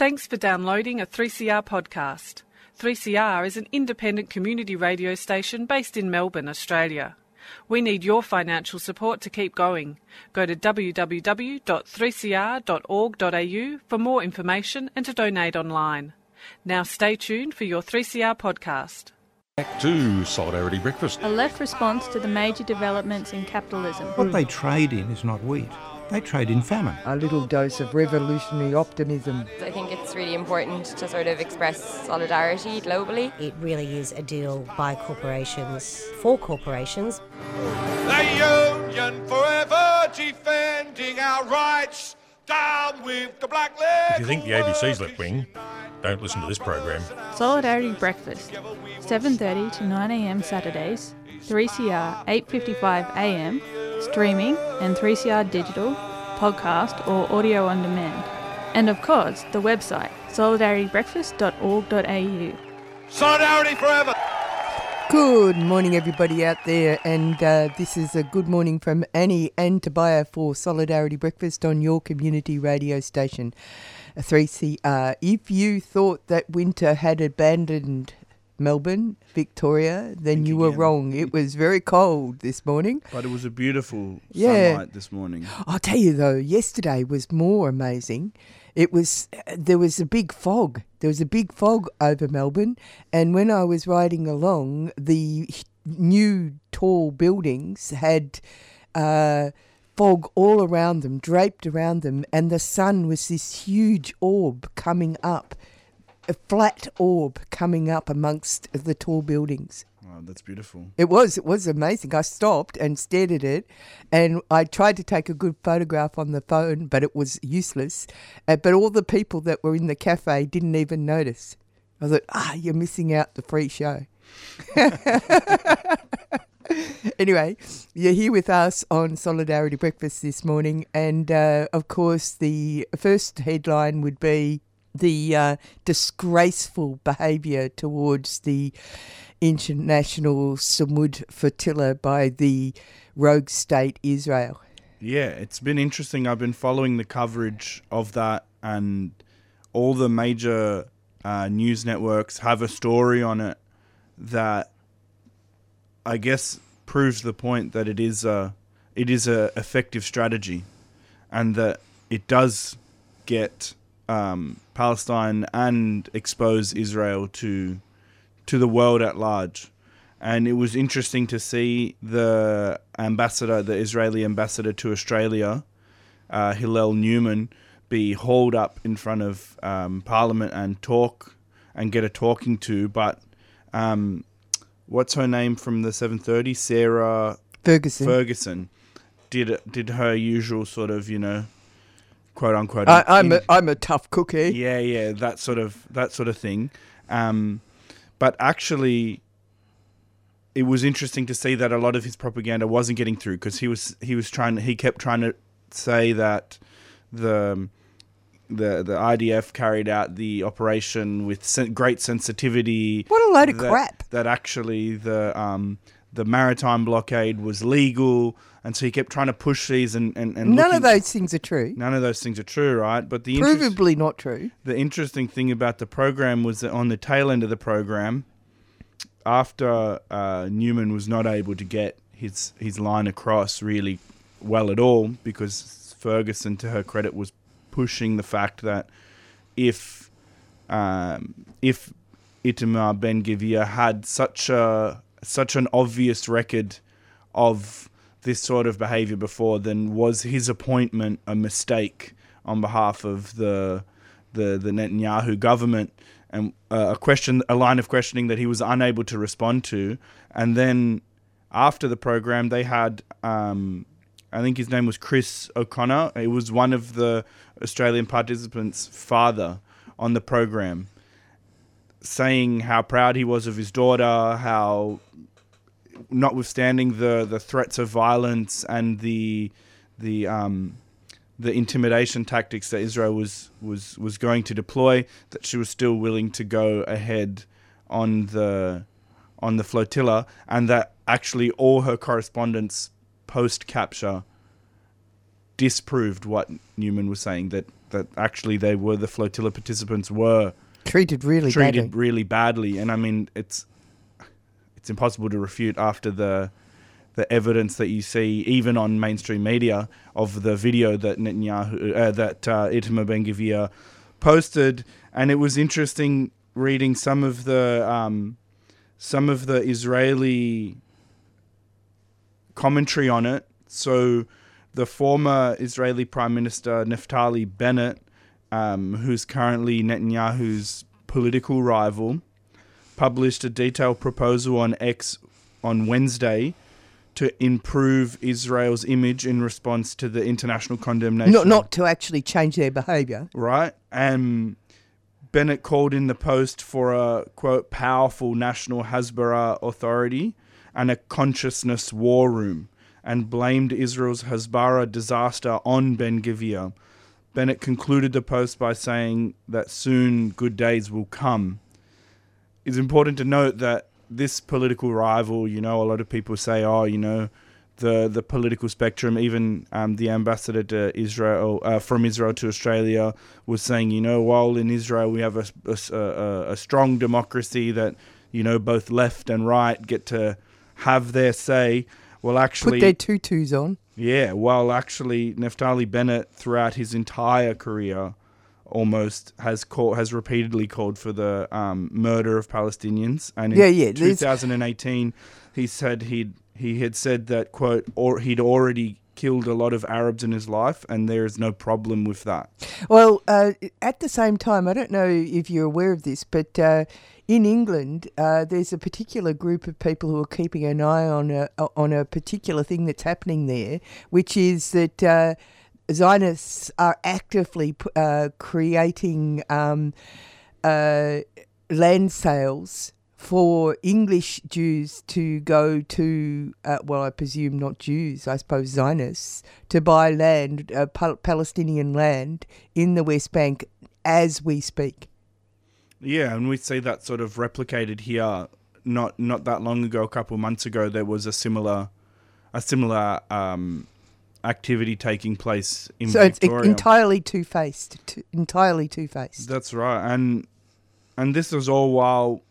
Thanks for downloading a 3CR podcast. 3CR is an independent community radio station based in Melbourne, Australia. We need your financial support to keep going. Go to www.3cr.org.au for more information and to donate online. Now stay tuned for your 3CR podcast. Back to Solidarity Breakfast. A left response to the major developments in capitalism. What they trade in is not wheat. They trade in famine. A little dose of revolutionary optimism. I think it's really important to sort of express solidarity globally. It really is a deal by corporations, for corporations. The union forever defending our rights. Down with the black leg. If you think the ABC's left wing, don't listen to this program. Solidarity Breakfast, 7:30 to 9am Saturdays, 3CR 8:55 AM, streaming and 3CR digital, podcast or audio on demand. And of course, the website solidaritybreakfast.org.au. Solidarity forever. Good morning, everybody out there, and this is a good morning from Annie and Tobiah for Solidarity Breakfast on your community radio station, 3CR. If you thought that winter had abandoned Melbourne, Victoria, then you were wrong. It was very cold this morning. But it was a beautiful sunlight this morning. I'll tell you though, yesterday was more amazing. There was a big fog. There was a big fog over Melbourne, and when I was riding along, the new tall buildings had fog all around them, draped around them, and the sun was this huge orb coming up, a flat orb coming up amongst the tall buildings. Wow, that's beautiful. It was amazing. I stopped and stared at it, and I tried to take a good photograph on the phone, but it was useless. But all the people that were in the cafe didn't even notice. I thought, you're missing out the free show. Anyway, you're here with us on Solidarity Breakfast this morning, and of course the first headline would be the disgraceful behaviour towards the international Samud flotilla by the rogue state Israel. Yeah, it's been interesting. I've been following the coverage of that, and all the major news networks have a story on it that I guess proves the point that it is a effective strategy, and that it does get Palestine and expose Israel to the world at large. And it was interesting to see the Israeli ambassador to Australia, Hillel Newman, be hauled up in front of Parliament and talk and get a talking to. But what's her name from the 7:30? Sarah Ferguson did her usual sort of, quote unquote. I'm a tough cookie. Yeah, that sort of thing. But actually, it was interesting to see that a lot of his propaganda wasn't getting through, because he kept trying to say that the IDF carried out the operation with great sensitivity. What a load of crap! That actually the maritime blockade was legal, and so he kept trying to push these and none of those things are true. None of those things are true, right? But provably not true. The interesting thing about the program was that on the tail end of the program, after Newman was not able to get his line across really well at all, because Ferguson, to her credit, was pushing the fact that if Itamar Ben-Gvir had such an obvious record of this sort of behaviour before, then was his appointment a mistake on behalf of the Netanyahu government, and a line of questioning that he was unable to respond to. And then after the program, they had I think his name was Chris O'Connor. It was one of the Australian participants' father on the program, saying how proud he was of his daughter, how notwithstanding the threats of violence and the intimidation tactics that Israel was going to deploy, that she was still willing to go ahead on the flotilla, and that actually all her correspondence post-capture disproved what Newman was saying, that that actually the flotilla participants were treated really badly. And I mean, it's impossible to refute after the evidence that you see even on mainstream media of the video that Itamar Ben-Gvir posted. And it was interesting reading some of the Israeli commentary on it. So the former Israeli Prime Minister Naftali Bennett, who's currently Netanyahu's political rival, published a detailed proposal on X on Wednesday to improve Israel's image in response to the international condemnation. Not to actually change their behaviour. Right. And Bennett called in the post for a, quote, powerful national Hasbara authority and a consciousness war room, and blamed Israel's Hasbara disaster on Ben-Gvir. Bennett concluded the post by saying that soon good days will come. It's important to note that this political rival, a lot of people say, the political spectrum, even the ambassador to Israel, from Israel to Australia, was saying, while in Israel we have a strong democracy that, both left and right get to have their say. Well, actually, put their tutus on. Yeah, well, actually, Naftali Bennett, throughout his entire career, almost has repeatedly called for the murder of Palestinians. And in 2018, he said he had said that, quote, he'd already killed a lot of Arabs in his life, and there is no problem with that. Well, at the same time, I don't know if you're aware of this, but in England, there's a particular group of people who are keeping an eye on a particular thing that's happening there, which is that Zionists are actively creating land sales for English Jews to go to, I presume not Jews, I suppose Zionists, to buy land, Palestinian land in the West Bank as we speak. Yeah, and we see that sort of replicated here. Not that long ago, a couple of months ago, there was a similar activity taking place in Victoria. So it's entirely two-faced. Entirely two-faced. That's right, and this was all while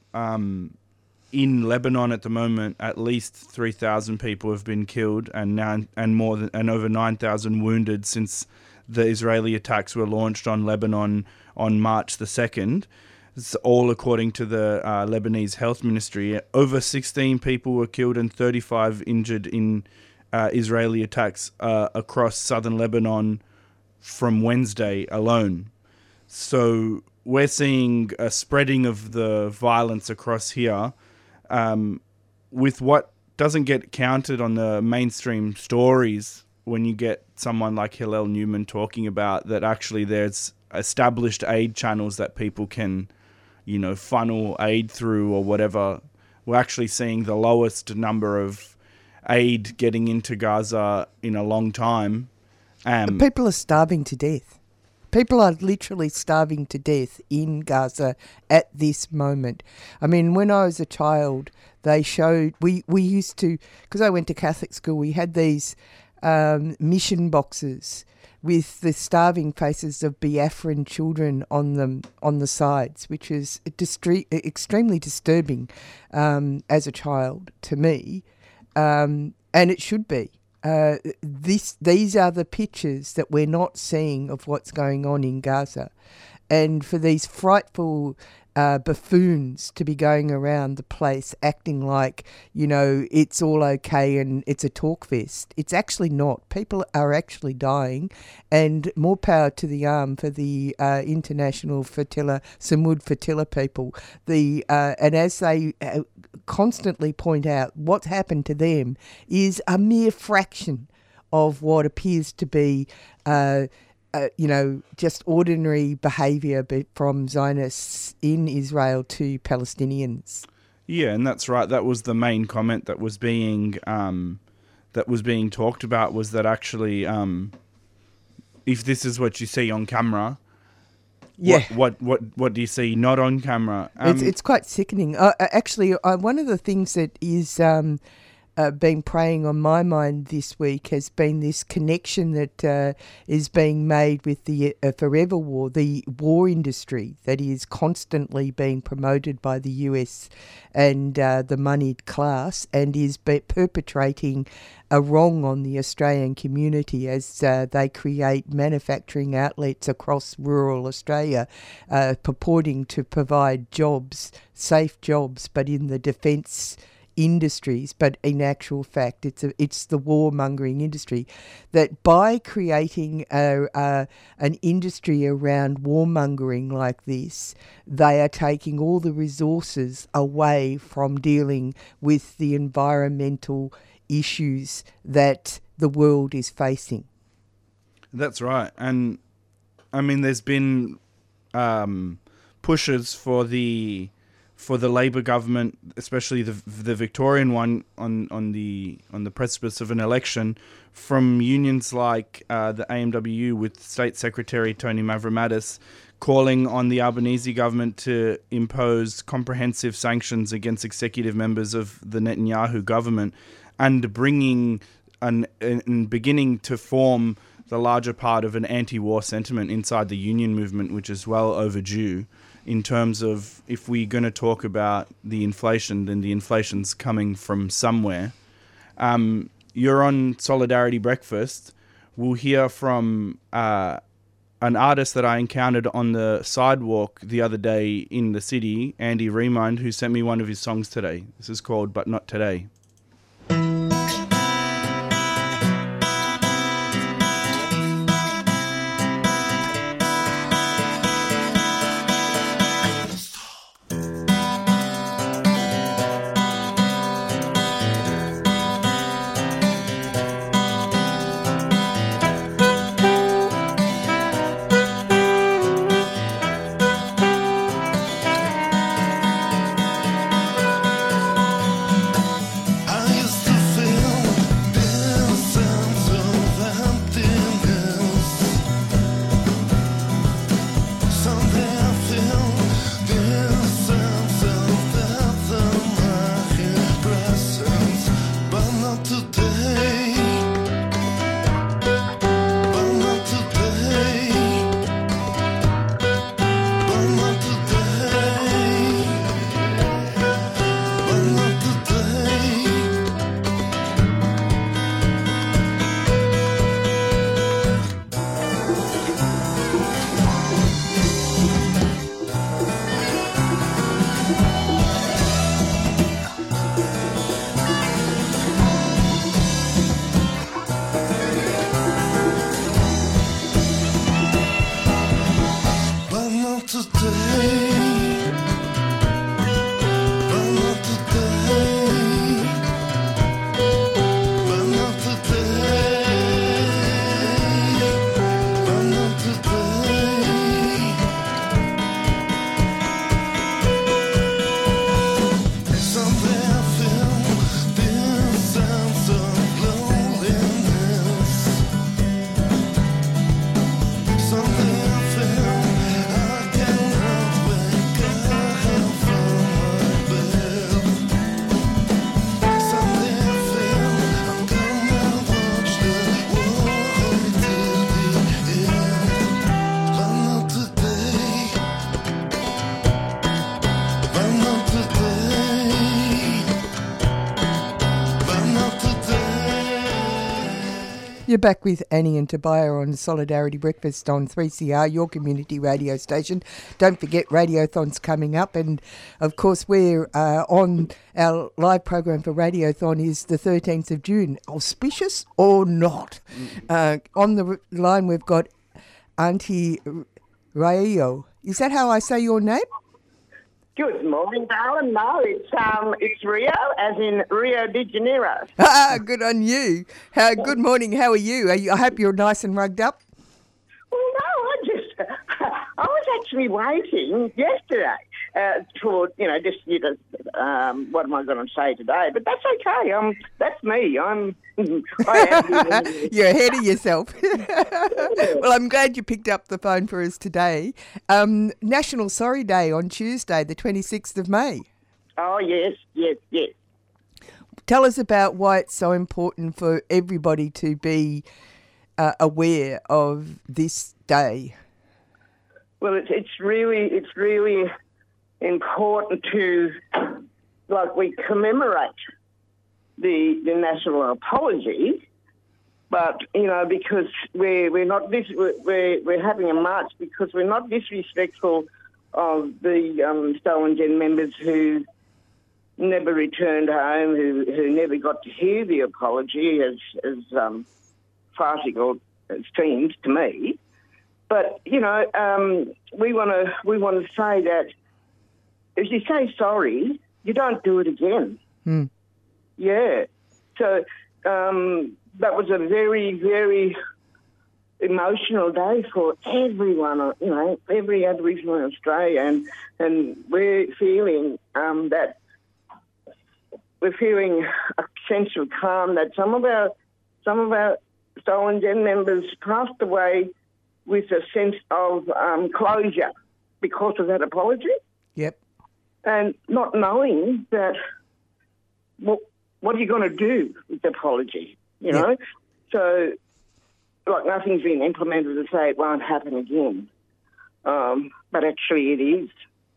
in Lebanon at the moment, at least 3,000 people have been killed and over 9,000 wounded since the Israeli attacks were launched on Lebanon on March the 2nd. It's all according to the Lebanese Health Ministry. Over 16 people were killed and 35 injured in Israeli attacks across southern Lebanon from Wednesday alone. So we're seeing a spreading of the violence across here, with what doesn't get counted on the mainstream stories when you get someone like Hillel Newman talking about that actually there's established aid channels that people can, funnel aid through or whatever. We're actually seeing the lowest number of aid getting into Gaza in a long time. People are starving to death. People are literally starving to death in Gaza at this moment. I mean, when I was a child, they showed, we used to, because I went to Catholic school, we had these mission boxes with the starving faces of Biafran children on them, on the sides, which is extremely disturbing as a child to me, and it should be. These are the pictures that we're not seeing of what's going on in Gaza. And for these frightful buffoons to be going around the place acting like, it's all okay and it's a talk fest. It's actually not. People are actually dying, and more power to the arm for the international Samud Fatila people. And as they constantly point out, what's happened to them is a mere fraction of what appears to be just ordinary behaviour from Zionists in Israel to Palestinians. Yeah, and that's right. That was the main comment that was being talked about, was that actually, if this is what you see on camera, what do you see not on camera? It's quite sickening. Actually, one of the things that is been preying on my mind this week has been this connection that is being made with the forever war, the war industry that is constantly being promoted by the US and the moneyed class, and is perpetrating a wrong on the Australian community as they create manufacturing outlets across rural Australia purporting to provide jobs, safe jobs, but in the defence industries, but in actual fact it's the warmongering industry, that by creating an industry around warmongering like this, they are taking all the resources away from dealing with the environmental issues that the world is facing. That's right. And I mean, there's been pushes for the Labor government, especially the Victorian one, on the precipice of an election, from unions like the AMWU with State Secretary Tony Mavromatis calling on the Albanese government to impose comprehensive sanctions against executive members of the Netanyahu government, and bringing and beginning to form the larger part of an anti-war sentiment inside the union movement, which is well overdue. In terms of, if we're going to talk about the inflation, then the inflation's coming from somewhere. You're on Solidarity Breakfast. We'll hear from an artist that I encountered on the sidewalk the other day in the city, Andy Remind, who sent me one of his songs today. This is called But Not Today. You're back with Annie and Tobias on Solidarity Breakfast on 3CR, your community radio station. Don't forget Radiothon's coming up, and of course we're on our live program for Radiothon is the 13th of June. Auspicious or not? On the line we've got Auntie Rayo. Is that how I say your name? Good morning, darling. No, it's Rio, as in Rio de Janeiro. Good on you. Good morning. How are you? I hope you're nice and rugged up. Well, no, I was actually waiting yesterday for, what am I going to say today? But that's okay. That's me. I am. You're ahead of yourself. Well, I'm glad you picked up the phone for us today. National Sorry Day on Tuesday, the 26th of May. Oh, yes. tell us about why it's so important for everybody to be aware of this day. Well, it's really important to, like, we commemorate the national apology, but because we're not we're having a march because we're not disrespectful of the Stolen Gen members who never returned home, who never got to hear the apology, as farcical it seems to me. But we want to say that if you say sorry, you don't do it again. Yeah. So that was a very, very emotional day for everyone, every Aboriginal in Australia, and we're feeling that we're feeling a sense of calm that some of our Stolen Gen members passed away with a sense of closure because of that apology. Yep. And not knowing that, what are you going to do with the apology, you know? So, like, nothing's been implemented to say it won't happen again. But actually it is.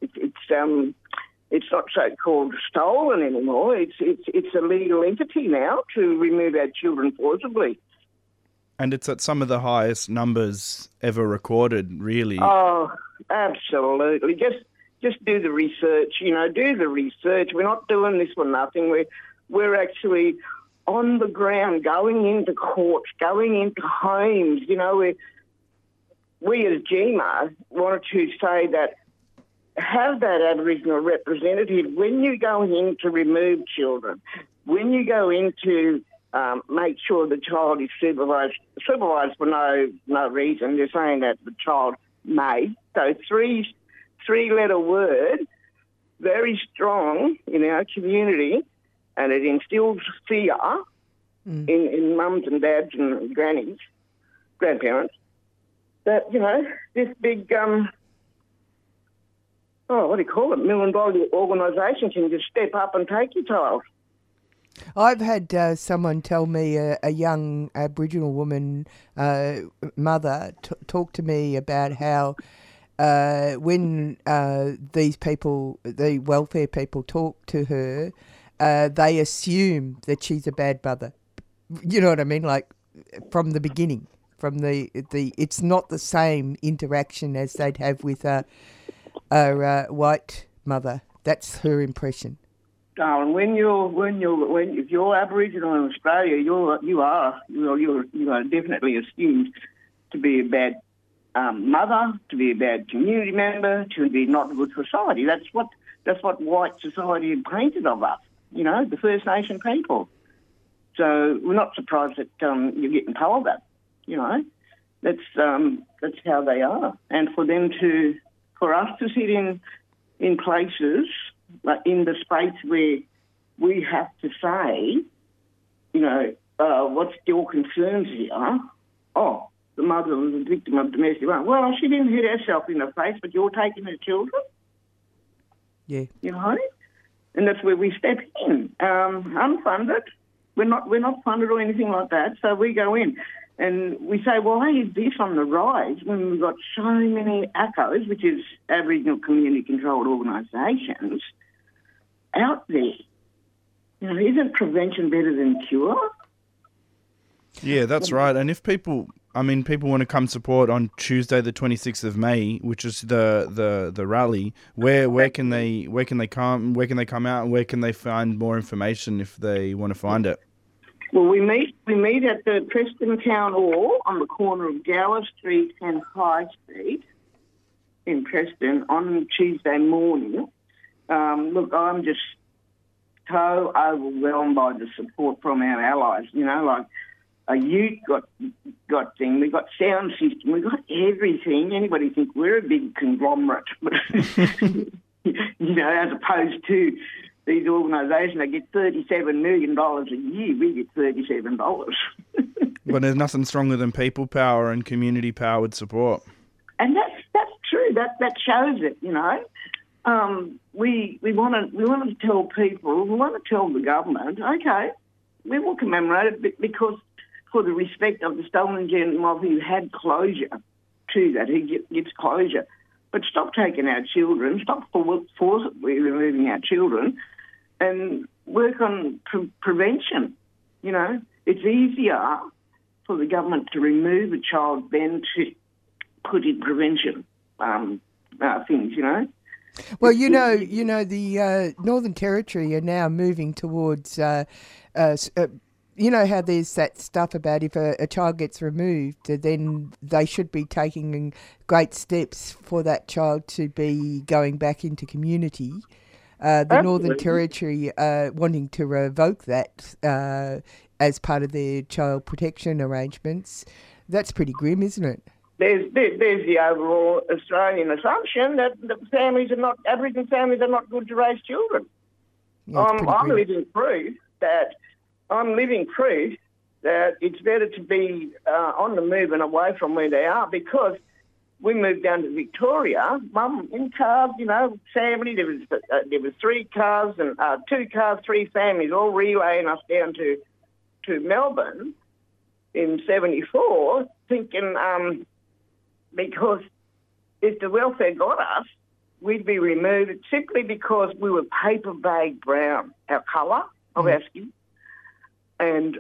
It's not so-called stolen anymore. It's a legal entity now to remove our children forcibly. And it's at some of the highest numbers ever recorded, really. Oh, absolutely. Just do the research, do the research. We're not doing this for nothing. We're actually on the ground, going into courts, going into homes. We as GMA wanted to say that have that Aboriginal representative when you go in to remove children, when you go in to make sure the child is supervised for no reason. They're saying that the child may. So three-letter word, very strong in our community, and it instills fear in mums and dads and grannies, grandparents, that, this big, what do you call it, $1 million organisation can just step up and take your child. I've had someone tell me, a young Aboriginal woman, mother, talk to me about how when these people, the welfare people, talk to her, they assume that she's a bad mother. You know what I mean? Like, from the beginning, from the it's not the same interaction as they'd have with a white mother. That's her impression. Darling, if you're Aboriginal in Australia, you are definitely assumed to be a bad mother, to be a bad community member, to be not good society. That's what white society had painted of us. The First Nation people. So we're not surprised that you're getting told that. That's how they are, and for us to sit in places, like in the space where we have to say, what's your concerns here? Oh, the mother was a victim of domestic violence. Well, she didn't hit herself in the face, but you're taking her children. Yeah. And that's where we step in, unfunded. We're not funded or anything like that. So we go in and we say, why is this on the rise when we've got so many ACOs, which is Aboriginal community-controlled organisations, out there? Isn't prevention better than cure? Yeah, that's right. And if people want to come support on Tuesday, the 26th of May, which is the rally, where can they come? Where can they come out? And where can they find more information if they want to find it? Well, we meet at the Preston Town Hall on the corner of Gower Street and High Street in Preston on Tuesday morning. Look, I'm just so overwhelmed by the support from our allies. Like a youth got thing, we got sound system, we got everything. Anybody think we're a big conglomerate, but as opposed to these organisations that get $37 million a year, we get $37. But there's nothing stronger than people power and community powered support. And that's true. That shows it, we want to tell people, we want to tell the government, okay, we will commemorate it because for the respect of the stolen gem who had closure to that, he gets closure. But stop taking our children, stop forcibly removing our children, and work on prevention. You know, it's easier for the government to remove a child than to put in prevention things. You know. Well, you know, the Northern Territory are now moving towards. You know how there's that stuff about if a child gets removed, then they should be taking great steps for that child to be going back into community. The Absolutely. Northern Territory wanting to revoke that as part of their child protection arrangements. That's pretty grim, isn't it? There's the overall Australian assumption that the Aboriginal families are not good to raise children. Yeah, I'm living proof that it's better to be on the move and away from where they are, because we moved down to Victoria, Mum in cars, you know, family. There was 3 cars and 2 cars, 3 families, all relaying us down to Melbourne in '74, thinking because if the welfare got us, we'd be removed simply because we were paper bag brown, our colour of our skin. And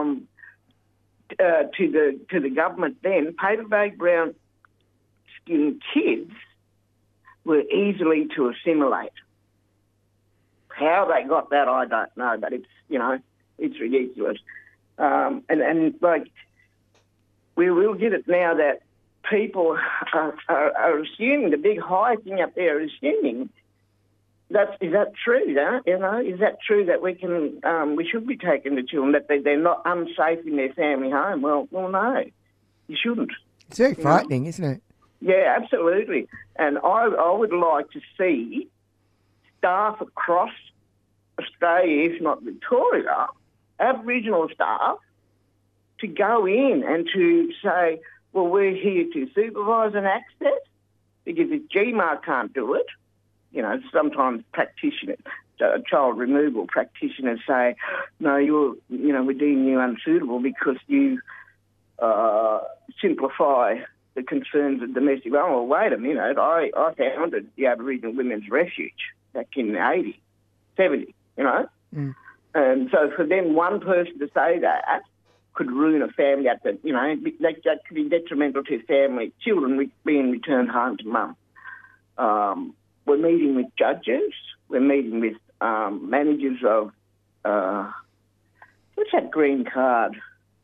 to the government then, paper bag brown skinned kids were easily to assimilate. How they got that, I don't know, but it's ridiculous. And like, we will get it now that people are assuming, the big high thing up there is assuming. Is that true? You know, is that true that we should be taking the children, that they're not unsafe in their family home? Well, no, you shouldn't. It's very frightening, isn't it? Yeah, absolutely. And I would like to see staff across Australia, if not Victoria, Aboriginal staff, to go in and to say, well, we're here to supervise and access, because if GMAR can't do it, you know, sometimes practitioners, child removal practitioners say, no, we're deeming you unsuitable because you simplify the concerns of domestic violence. Well, wait a minute, I founded the Aboriginal Women's Refuge back in the 80s, 70s, you know. Mm. And so for them, one person to say that could ruin a family. That could be detrimental to family, children being returned home to mum. We're meeting with judges. We're meeting with managers of what's that green card?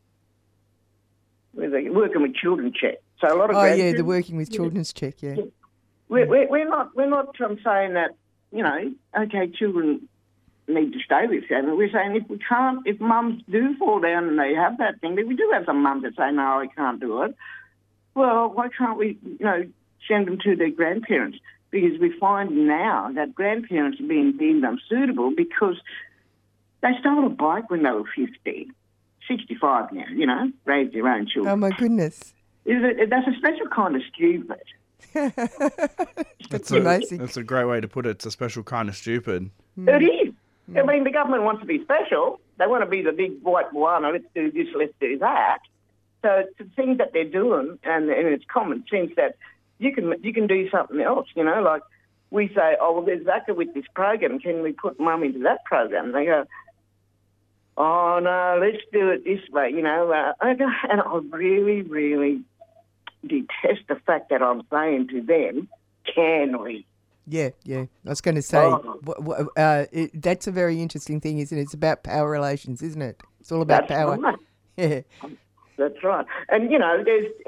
Where they working with Children's Check. So a lot of the working with Children's Check. Yeah, we're not saying that, you know, okay, children need to stay with family. We're saying if mums do fall down and they have that thing, we do have some mums that say, no, I can't do it. Well, why can't we, you know, send them to their grandparents? Because we find now that grandparents are being deemed unsuitable because they stole a bike when they were 15, 65 now, you know, raised their own children. Oh, my goodness. That's a special kind of stupid. That's amazing. That's a great way to put it. It's a special kind of stupid. It is. I mean, the government wants to be special. They want to be the big white one. Let's do this, let's do that. So it's the things that they're doing, and it's common sense that you can do something else, you know, like we say, oh, well, there's VACA with this program. Can we put mum into that program? And they go, oh, no, let's do it this way, you know. And I really, really detest the fact that I'm saying to them, can we? Yeah. I was going to say, that's a very interesting thing, isn't it? It's about power relations, isn't it? It's all about power. Right. Yeah. That's right. And, you know,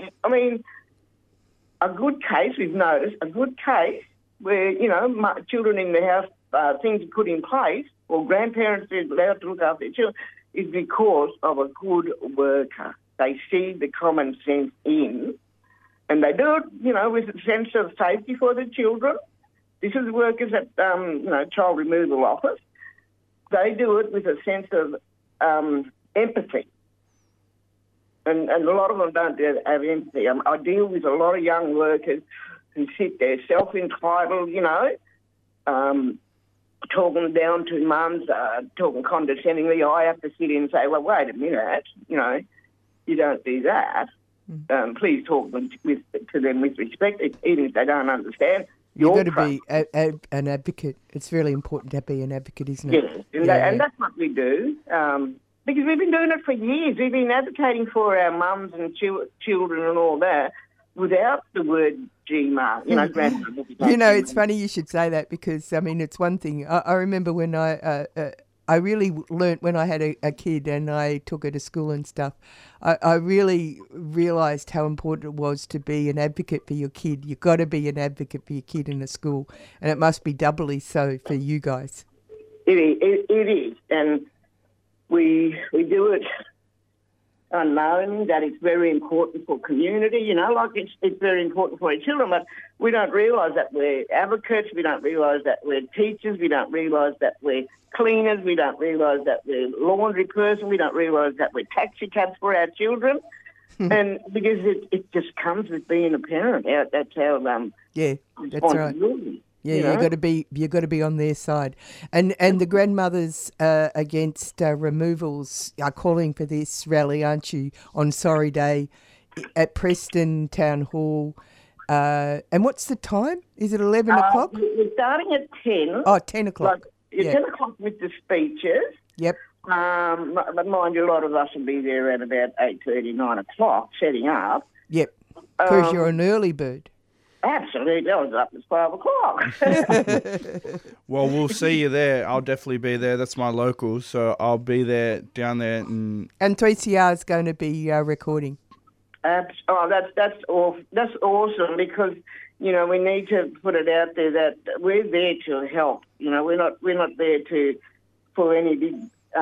a good case, we've noticed, where, you know, children in the house, things are put in place, or grandparents are allowed to look after their children, is because of a good worker. They see the common sense in, and they do it, you know, with a sense of safety for the children. This is workers at, child removal office. They do it with a sense of empathy. And a lot of them don't have empathy. I deal with a lot of young workers who sit there self-entitled, you know, talking down to mums, talking condescendingly. I have to sit in and say, well, wait a minute, you don't do that. Please talk to them with respect, even if they don't understand. You've got to be an advocate. It's really important to be an advocate, isn't it? Yes, and that's what we do. Because we've been doing it for years. We've been advocating for our mums and children and all that without the word GMAR, grandmother. It's funny you should say that because, it's one thing. I remember when I really learnt when I had a kid and I took her to school and stuff, I really realised how important it was to be an advocate for your kid. You've got to be an advocate for your kid in a school, and it must be doubly so for you guys. It is, and we do it unknowing that it's very important for community, it's very important for our children, but we don't realise that we're advocates, we don't realise that we're teachers, we don't realise that we're cleaners, we don't realise that we're laundry person, we don't realise that we're taxi cabs for our children, and because it just comes with being a parent. That's our that's right. Yeah, you got to be on their side, and the grandmothers against removals are calling for this rally, aren't you? On Sorry Day, at Preston Town Hall, and what's the time? Is it 11 o'clock? We're starting at 10. Oh, 10 o'clock. 10 o'clock with the speeches. Yep. But mind you, a lot of us will be there at about 8:30, 9 o'clock, setting up. Yep. Because you're an early bird. Absolutely, I was up at 5 o'clock. Well, we'll see you there. I'll definitely be there. That's my local, so I'll be there down there. And 3CR is going to be recording. That's awesome because we need to put it out there that we're there to help. We're not there for any big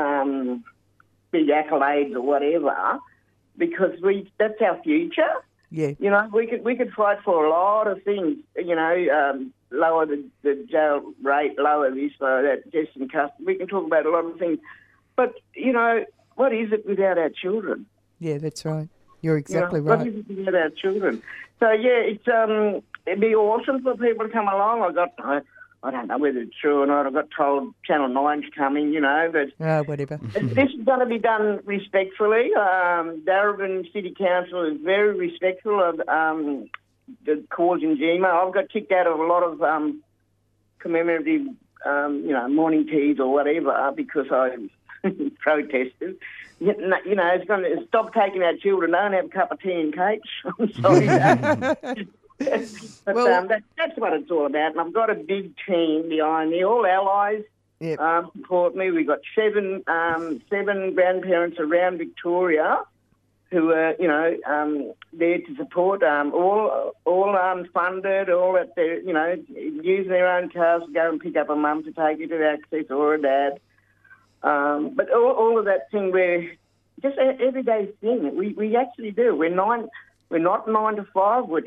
accolades or whatever, because that's our future. Yeah. We could fight for a lot of things, lower the jail rate, lower this, lower that, just in custody. We can talk about a lot of things. But, what is it without our children? Yeah, that's right. You're exactly right. What is it without our children? So, it'd be awesome for people to come along. I don't know whether it's true or not. I got told Channel 9's coming, but... whatever. This is going to be done respectfully. Darebin City Council is very respectful of the cause in GMAR. I've got kicked out of a lot of commemorative, morning teas or whatever because I protested. It's going to stop taking our children. Don't have a cup of tea and cakes. I'm sorry. But that's what it's all about. And I've got a big team behind me. All allies support me. We've got seven grandparents around Victoria who are, there to support. All funded, all at their, using their own cars to go and pick up a mum to take her to Access or a dad. But all of that thing, we're just an everyday thing. We actually do. We're not 9 to 5. We're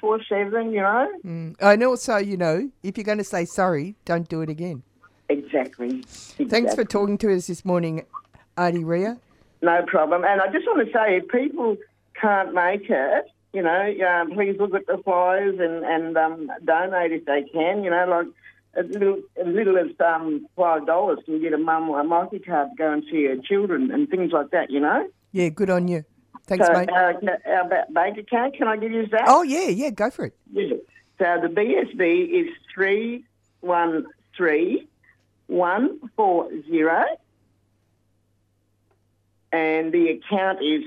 24/7. And also, if you're going to say sorry, don't do it again. Exactly. Thanks for talking to us this morning, Auntie Ria. No problem. And I just want to say, if people can't make it, please look at the flyers and donate if they can. Like as little as $5 can get a mum or a multi-card to go and see her children and things like that. Yeah, good on you. Thanks, mate. Our bank account, can I give you that? Oh, yeah, go for it. Yeah. So the BSB is 313140, and the account is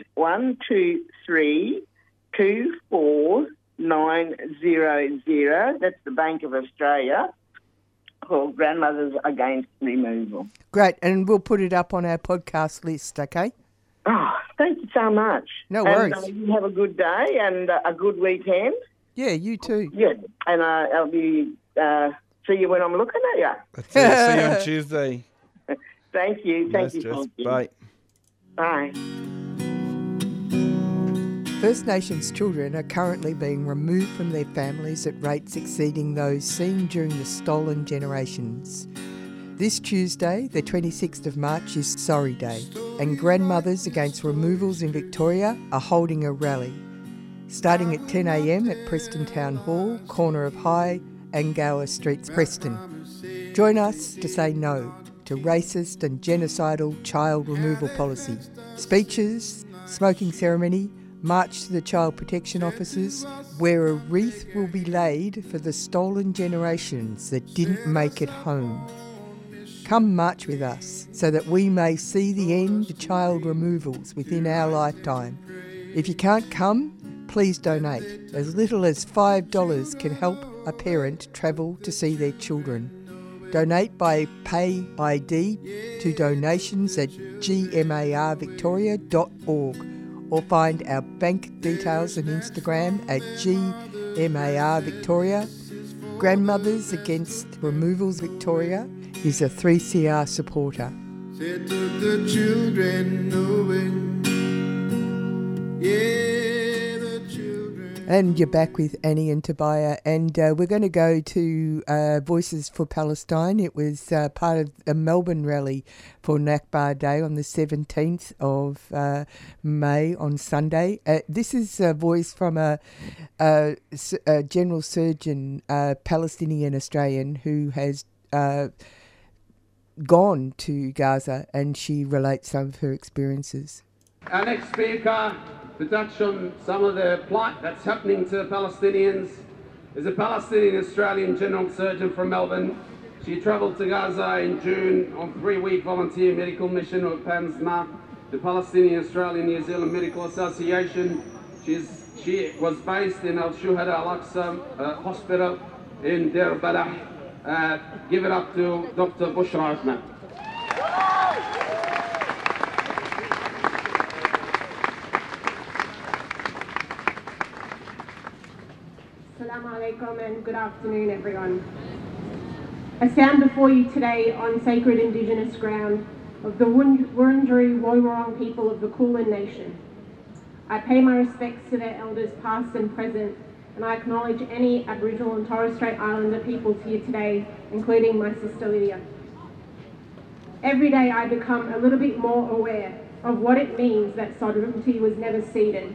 12324900. That's the Bank of Australia for Grandmothers Against Removal. Great, and we'll put it up on our podcast list, okay? Oh, thank you so much. No worries. And you have a good day and a good weekend. Yeah, you too. Yeah, and I'll be see you when I'm looking at you. That's it. See you on Tuesday. Thank you. Thank you. Bye. Bye. First Nations children are currently being removed from their families at rates exceeding those seen during the stolen generations. This Tuesday, the 26th of March, is Sorry Day, and Grandmothers Against Removals in Victoria are holding a rally. Starting at 10 a.m. at Preston Town Hall, corner of High and Gower Streets, Preston. Join us to say no to racist and genocidal child removal policy. Speeches, smoking ceremony, march to the Child Protection Offices, where a wreath will be laid for the stolen generations that didn't make it home. Come march with us so that we may see the end to child removals within our lifetime. If you can't come, please donate. As little as $5 can help a parent travel to see their children. Donate by Pay ID to donations@gmarvictoria.org or find our bank details on Instagram at GMAR Grandmothers Against Removals Victoria is a 3CR supporter. Said to the children knowing, yeah, the children. And you're back with Annie and Tobiah, and we're going to go to Voices for Palestine. It was part of a Melbourne rally for Nakba Day on the 17th of May on Sunday. This is a voice from a general surgeon, Palestinian Australian, who has gone to Gaza, and she relates some of her experiences. Our next speaker to touch on some of the plight that's happening to Palestinians is a Palestinian Australian general surgeon from Melbourne. She travelled to Gaza in June on a 3-week volunteer medical mission with PAMSMA, the Palestinian Australian New Zealand Medical Association. She was based in Al Shuhada Al Aqsa Hospital in Deir Balah. Give it up to Dr. Bushra Uthman. Assalamu alaikum and good afternoon, everyone. I stand before you today on sacred Indigenous ground of the Wurundjeri Woiwurrung people of the Kulin Nation. I pay my respects to their elders past and present, and I acknowledge any Aboriginal and Torres Strait Islander peoples here today, including my sister Lydia. Every day I become a little bit more aware of what it means that sovereignty was never ceded.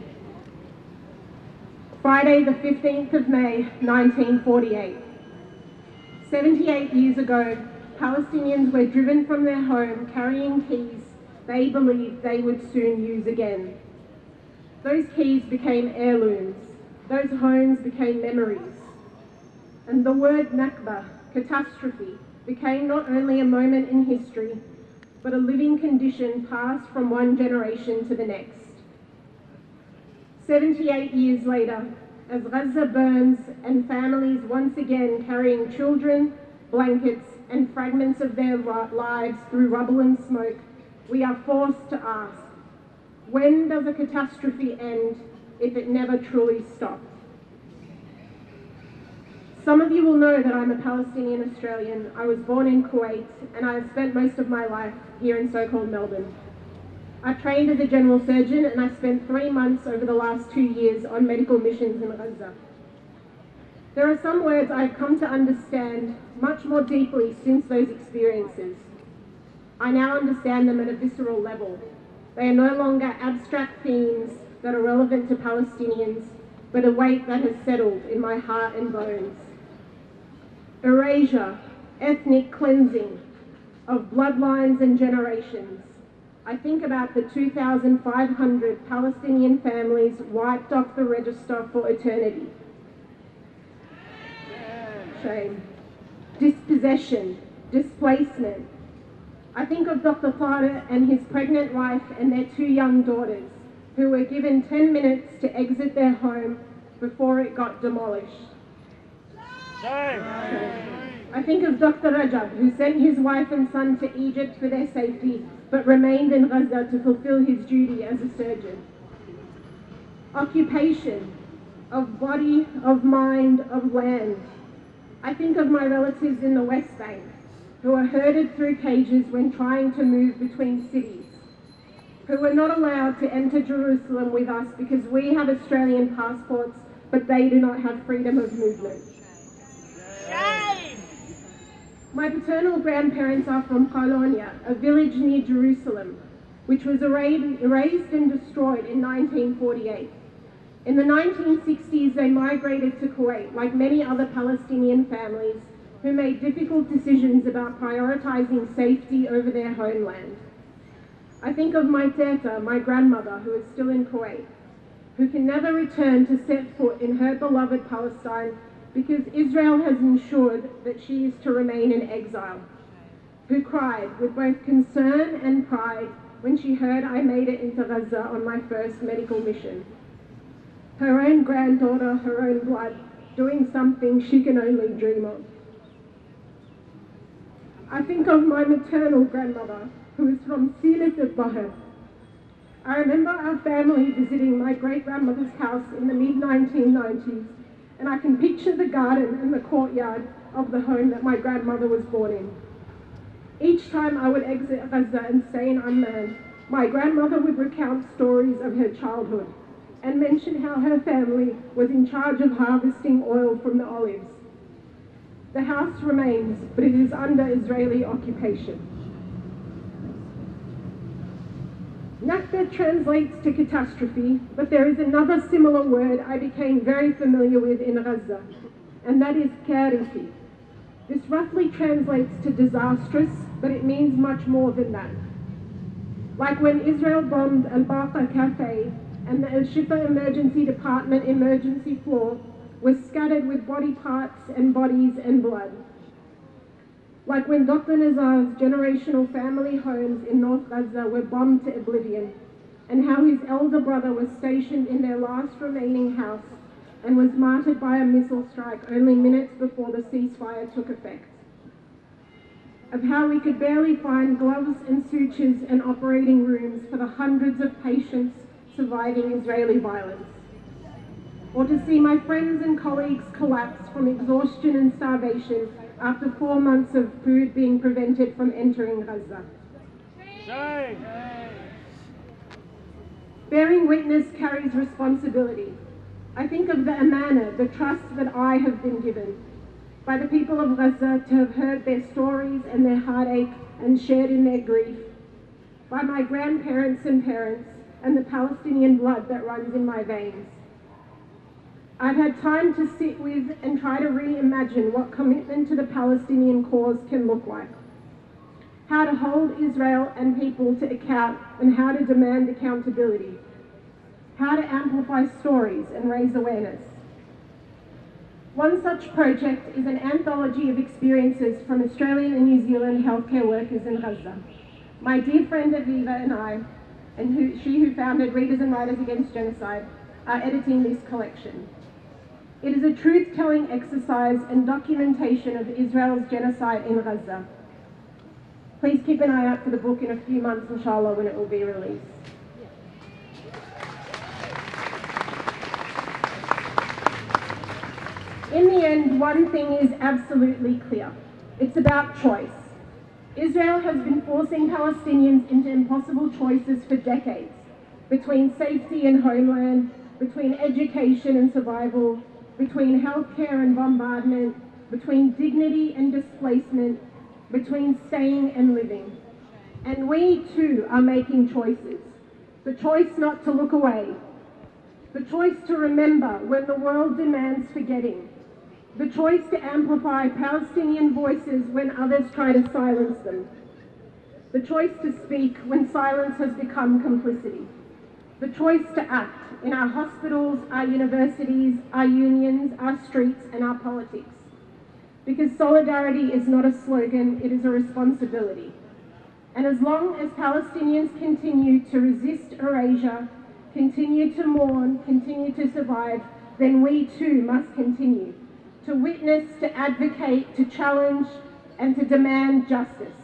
Friday the 15th of May, 1948. 78 years ago, Palestinians were driven from their home carrying keys they believed they would soon use again. Those keys became heirlooms. Those homes became memories. And the word Nakba, catastrophe, became not only a moment in history, but a living condition passed from one generation to the next. 78 years later, as Gaza burns and families once again carrying children, blankets, and fragments of their lives through rubble and smoke, we are forced to ask, when does a catastrophe end if it never truly stops? Some of you will know that I'm a Palestinian Australian. I was born in Kuwait and I have spent most of my life here in so-called Melbourne. I trained as a general surgeon and I spent 3 months over the last 2 years on medical missions in Gaza. There are some words I've come to understand much more deeply since those experiences. I now understand them at a visceral level. They are no longer abstract themes that are relevant to Palestinians, but a weight that has settled in my heart and bones. Erasure, ethnic cleansing of bloodlines and generations. I think about the 2,500 Palestinian families wiped off the register for eternity. Shame. Dispossession, displacement. I think of Dr. Tariq and his pregnant wife and their 2 young daughters, who were given 10 minutes to exit their home before it got demolished. Shame. I think of Dr. Rajab, who sent his wife and son to Egypt for their safety, but remained in Gaza to fulfill his duty as a surgeon. Occupation of body, of mind, of land. I think of my relatives in the West Bank, who are herded through cages when trying to move between cities, who were not allowed to enter Jerusalem with us because we have Australian passports, but they do not have freedom of movement. Shame! My paternal grandparents are from Colonia, a village near Jerusalem, which was erased and destroyed in 1948. In the 1960s, they migrated to Kuwait, like many other Palestinian families who made difficult decisions about prioritizing safety over their homeland. I think of my teta, my grandmother, who is still in Kuwait, who can never return to set foot in her beloved Palestine because Israel has ensured that she is to remain in exile, who cried with both concern and pride when she heard I made it into Gaza on my first medical mission. Her own granddaughter, her own blood, doing something she can only dream of. I think of my maternal grandmother, who is from Silat al-Bahr. I remember our family visiting my great-grandmother's house in the mid-1990s, and I can picture the garden and the courtyard of the home that my grandmother was born in. Each time I would exit Gaza and stay in Amman, my grandmother would recount stories of her childhood and mention how her family was in charge of harvesting oil from the olives. The house remains, but it is under Israeli occupation. Nakba translates to catastrophe, but there is another similar word I became very familiar with in Gaza, and that is karithi. This roughly translates to disastrous, but it means much more than that. Like when Israel bombed Al-Baqa Cafe and the Al-Shifa Emergency Department emergency floor was scattered with body parts and bodies and blood. Like when Dr. Nazar's generational family homes in North Gaza were bombed to oblivion, and how his elder brother was stationed in their last remaining house and was martyred by a missile strike only minutes before the ceasefire took effect. Of how we could barely find gloves and sutures and operating rooms for the hundreds of patients surviving Israeli violence. Or to see my friends and colleagues collapse from exhaustion and starvation after 4 months of food being prevented from entering Gaza. Bearing witness carries responsibility. I think of the amana, the trust that I have been given by the people of Gaza to have heard their stories and their heartache and shared in their grief, by my grandparents and parents and the Palestinian blood that runs in my veins. I've had time to sit with and try to reimagine what commitment to the Palestinian cause can look like, how to hold Israel and people to account and how to demand accountability, how to amplify stories and raise awareness. One such project is an anthology of experiences from Australian and New Zealand healthcare workers in Gaza. My dear friend Aviva and I, and she who founded Readers and Writers Against Genocide, are editing this collection. It is a truth-telling exercise and documentation of Israel's genocide in Gaza. Please keep an eye out for the book in a few months, inshallah, when it will be released. In the end, one thing is absolutely clear. It's about choice. Israel has been forcing Palestinians into impossible choices for decades, between safety and homeland, between education and survival, between healthcare and bombardment, between dignity and displacement, between staying and living. And we too are making choices. The choice not to look away. The choice to remember when the world demands forgetting. The choice to amplify Palestinian voices when others try to silence them. The choice to speak when silence has become complicity. The choice to act in our hospitals, our universities, our unions, our streets, and our politics. Because solidarity is not a slogan, it is a responsibility. And as long as Palestinians continue to resist erasure, continue to mourn, continue to survive, then we too must continue to witness, to advocate, to challenge, and to demand justice.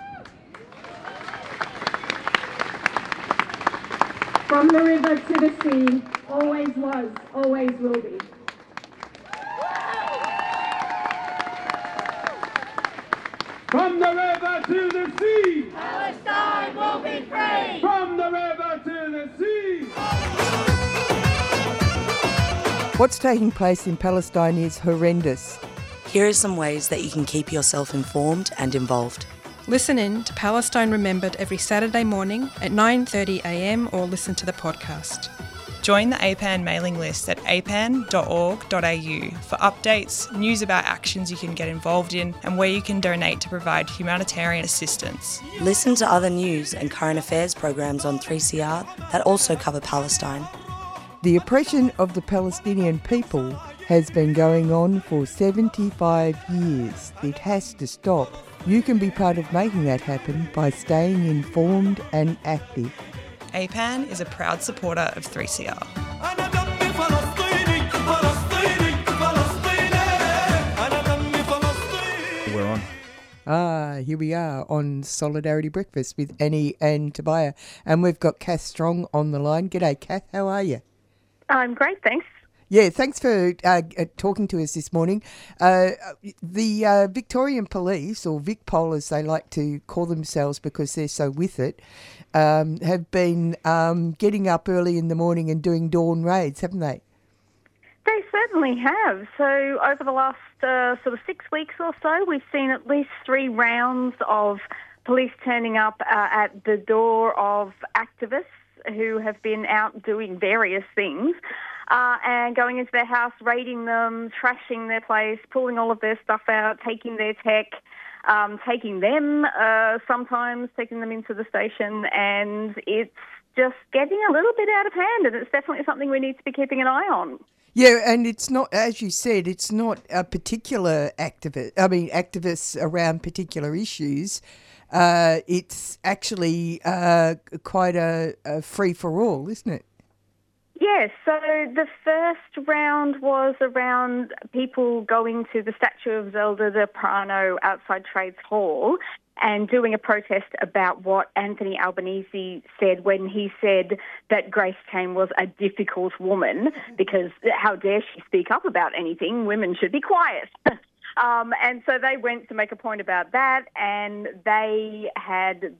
From the river to the sea, always was, always will be. From the river to the sea, Palestine will be free. From the river to the sea. What's taking place in Palestine is horrendous. Here are some ways that you can keep yourself informed and involved. Listen in to Palestine Remembered every Saturday morning at 9:30 a.m. or listen to the podcast. Join the APAN mailing list at apan.org.au for updates, news about actions you can get involved in, and where you can donate to provide humanitarian assistance. Listen to other news and current affairs programs on 3CR that also cover Palestine. The oppression of the Palestinian people has been going on for 75 years. It has to stop. You can be part of making that happen by staying informed and active. APAN is a proud supporter of 3CR. We're on. Here we are on Solidarity Breakfast with Annie and Tobiah. And we've got Kath Strong on the line. G'day, Kath. How are you? I'm great, thanks. Yeah, thanks for talking to us this morning. The Victorian Police, or VicPol as they like to call themselves because they're so with it, have been getting up early in the morning and doing dawn raids, haven't they? They certainly have. So over the last sort of 6 weeks or so, we've seen at least 3 rounds of police turning up at the door of activists who have been out doing various things. And going into their house, raiding them, trashing their place, pulling all of their stuff out, taking their tech, taking them sometimes, taking them into the station, and it's just getting a little bit out of hand, and it's definitely something we need to be keeping an eye on. Yeah, and it's not, as you said, it's not a particular activists around particular issues. It's actually quite a free-for-all, isn't it? Yes, so the first round was around people going to the statue of Zelda de Prano outside Trades Hall and doing a protest about what Anthony Albanese said when he said that Grace Tame was a difficult woman, because how dare she speak up about anything? Women should be quiet. And so they went to make a point about that, and they had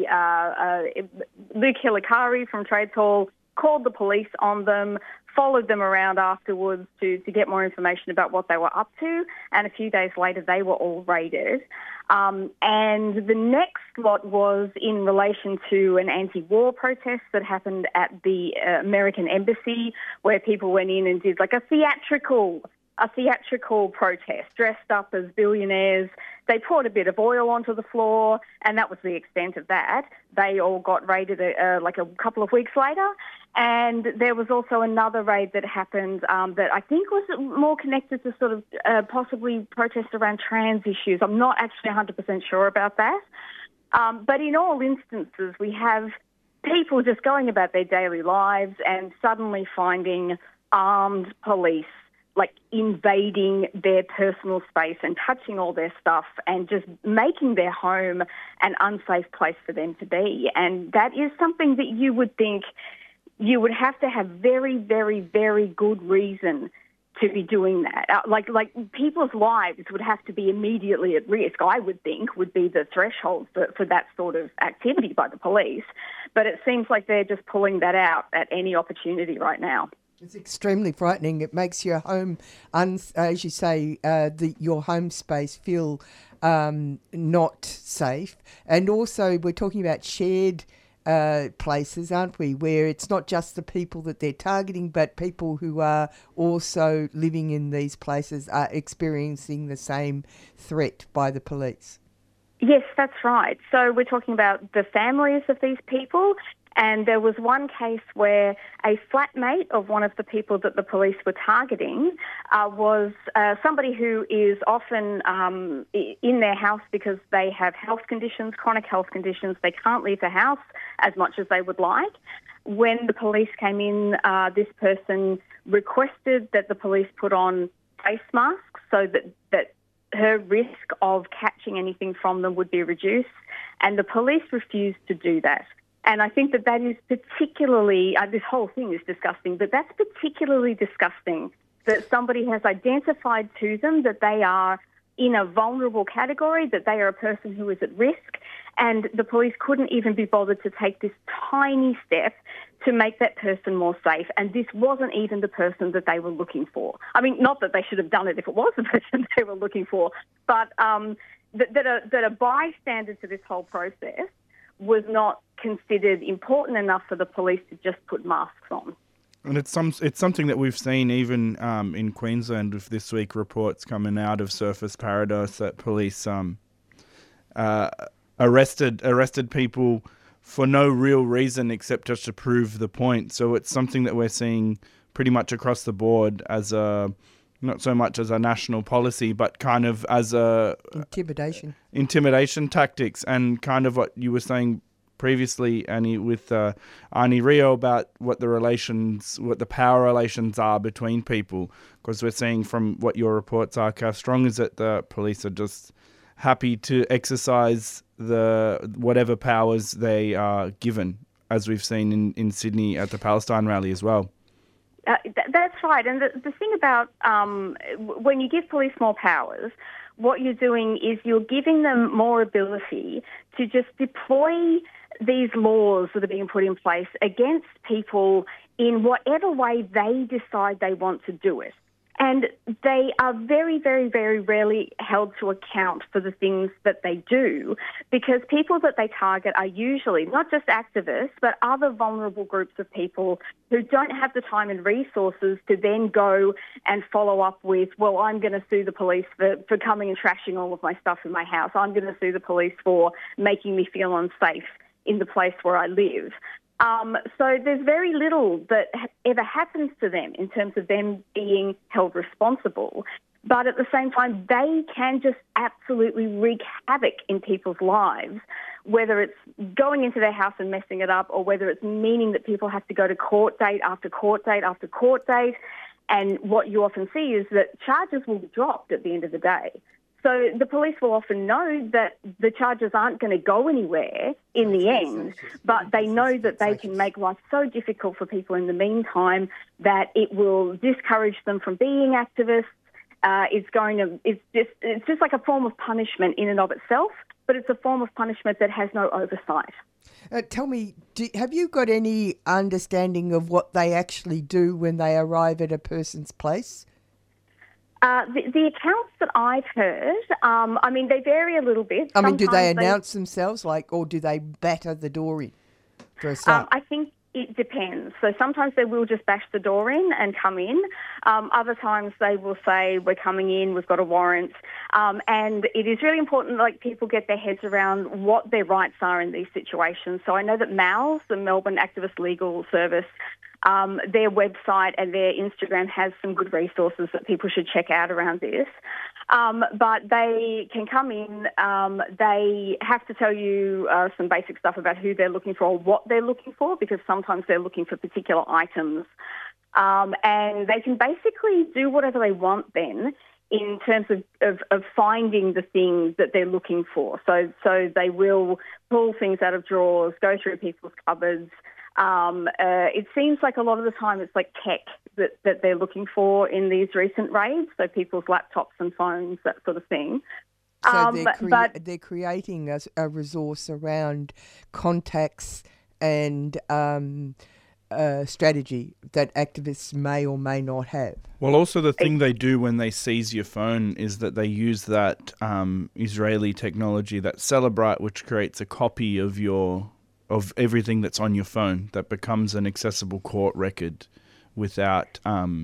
the Luke Hilikari from Trades Hall called the police on them, followed them around afterwards to get more information about what they were up to, and a few days later they were all raided. And the next lot was in relation to an anti-war protest that happened at the American Embassy, where people went in and did like a theatrical protest, dressed up as billionaires. They poured a bit of oil onto the floor, and that was the extent of that. They all got raided like a couple of weeks later. And there was also another raid that happened that I think was more connected to sort of possibly protests around trans issues. I'm not actually 100% sure about that. But in all instances, we have people just going about their daily lives and suddenly finding armed police like invading their personal space and touching all their stuff and just making their home an unsafe place for them to be. And that is something that you would think you would have to have very, very, very good reason to be doing that. Like people's lives would have to be immediately at risk, I would think, would be the threshold for that sort of activity by the police. But it seems like they're just pulling that out at any opportunity right now. It's extremely frightening. It makes your home, as you say, your home space feel not safe. And also, we're talking about shared places, aren't we, where it's not just the people that they're targeting, but people who are also living in these places are experiencing the same threat by the police. Yes, that's right. So we're talking about the families of these people. And there was one case where a flatmate of one of the people that the police were targeting was somebody who is often in their house because they have health conditions, chronic health conditions. They can't leave the house as much as they would like. When the police came in, this person requested that the police put on face masks so that her risk of catching anything from them would be reduced. And the police refused to do that. And I think that is particularly, this whole thing is disgusting, but that's particularly disgusting that somebody has identified to them that they are in a vulnerable category, that they are a person who is at risk, and the police couldn't even be bothered to take this tiny step to make that person more safe. And this wasn't even the person that they were looking for. I mean, not that they should have done it if it was the person they were looking for, but that a bystander to this whole process was not considered important enough for the police to just put masks on. And it's something that we've seen even in Queensland with this week reports coming out of Surfers Paradise that police arrested people for no real reason except just to prove the point. So it's something that we're seeing pretty much across the board as not so much as a national policy, but kind of as a intimidation tactics, and kind of what you were saying previously, Annie, with Arnie Rio about what the power relations are between people, because we're seeing from what your reports are, how strong is it the police are just happy to exercise whatever powers they are given, as we've seen in Sydney at the Palestine rally as well. That's right. And the thing about when you give police more powers, what you're doing is you're giving them more ability to just deploy these laws that are being put in place against people in whatever way they decide they want to do it. And they are very, very, very rarely held to account for the things that they do, because people that they target are usually not just activists, but other vulnerable groups of people who don't have the time and resources to then go and follow up with, well, I'm going to sue the police for coming and trashing all of my stuff in my house. I'm going to sue the police for making me feel unsafe in the place where I live. So there's very little that ever happens to them in terms of them being held responsible. But at the same time, they can just absolutely wreak havoc in people's lives, whether it's going into their house and messing it up, or whether it's meaning that people have to go to court date after court date after court date. And what you often see is that charges will be dropped at the end of the day. So the police will often know that the charges aren't going to go anywhere in the end, but they know that they can make life so difficult for people in the meantime that it will discourage them from being activists. It's just like a form of punishment in and of itself, but it's a form of punishment that has no oversight. Tell me, have you got any understanding of what they actually do when they arrive at a person's place? The accounts that I've heard, they vary a little bit. I mean, do they announce themselves, or do they batter the door in for a start? I think it depends. So sometimes they will just bash the door in and come in. Other times they will say, we're coming in, we've got a warrant. And it is really important that people get their heads around what their rights are in these situations. So I know that MALS, the Melbourne Activist Legal Service, their website and their Instagram has some good resources that people should check out around this. But they can come in, they have to tell you some basic stuff about who they're looking for or what they're looking for, because sometimes they're looking for particular items. And they can basically do whatever they want then in terms of finding the things that they're looking for. So they will pull things out of drawers, go through people's cupboards. It seems like a lot of the time it's like tech that they're looking for in these recent raids, so people's laptops and phones, that sort of thing. So they're creating a resource around contacts and strategy that activists may or may not have. Well, also the thing they do when they seize your phone is that they use that Israeli technology, that Celebrite, which creates a copy of everything that's on your phone that becomes an accessible court record without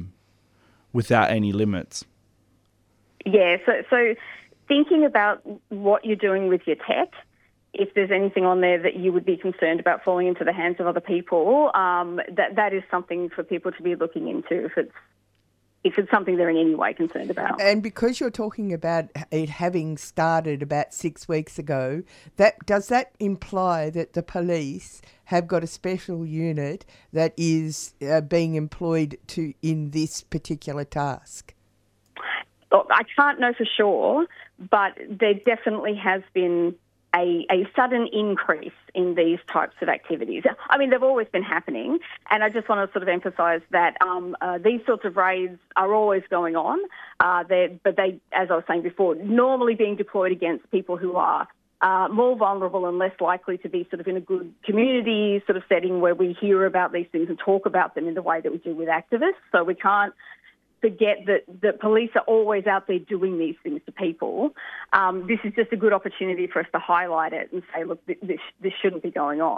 any limits. Yeah, so thinking about what you're doing with your tech, if there's anything on there that you would be concerned about falling into the hands of other people, that is something for people to be looking into if it's something they're in any way concerned about. And because you're talking about it having started about 6 weeks ago, does that imply that the police have got a special unit that is being employed in this particular task? Look, I can't know for sure, but there definitely has been a sudden increase in these types of activities. I mean, they've always been happening, and I just want to sort of emphasise that these sorts of raids are always going on, but they, as I was saying before, normally being deployed against people who are more vulnerable and less likely to be sort of in a good community sort of setting where we hear about these things and talk about them in the way that we do with activists. So we can't forget that the police are always out there doing these things to people. This is just a good opportunity for us to highlight it and say, look, this shouldn't be going on.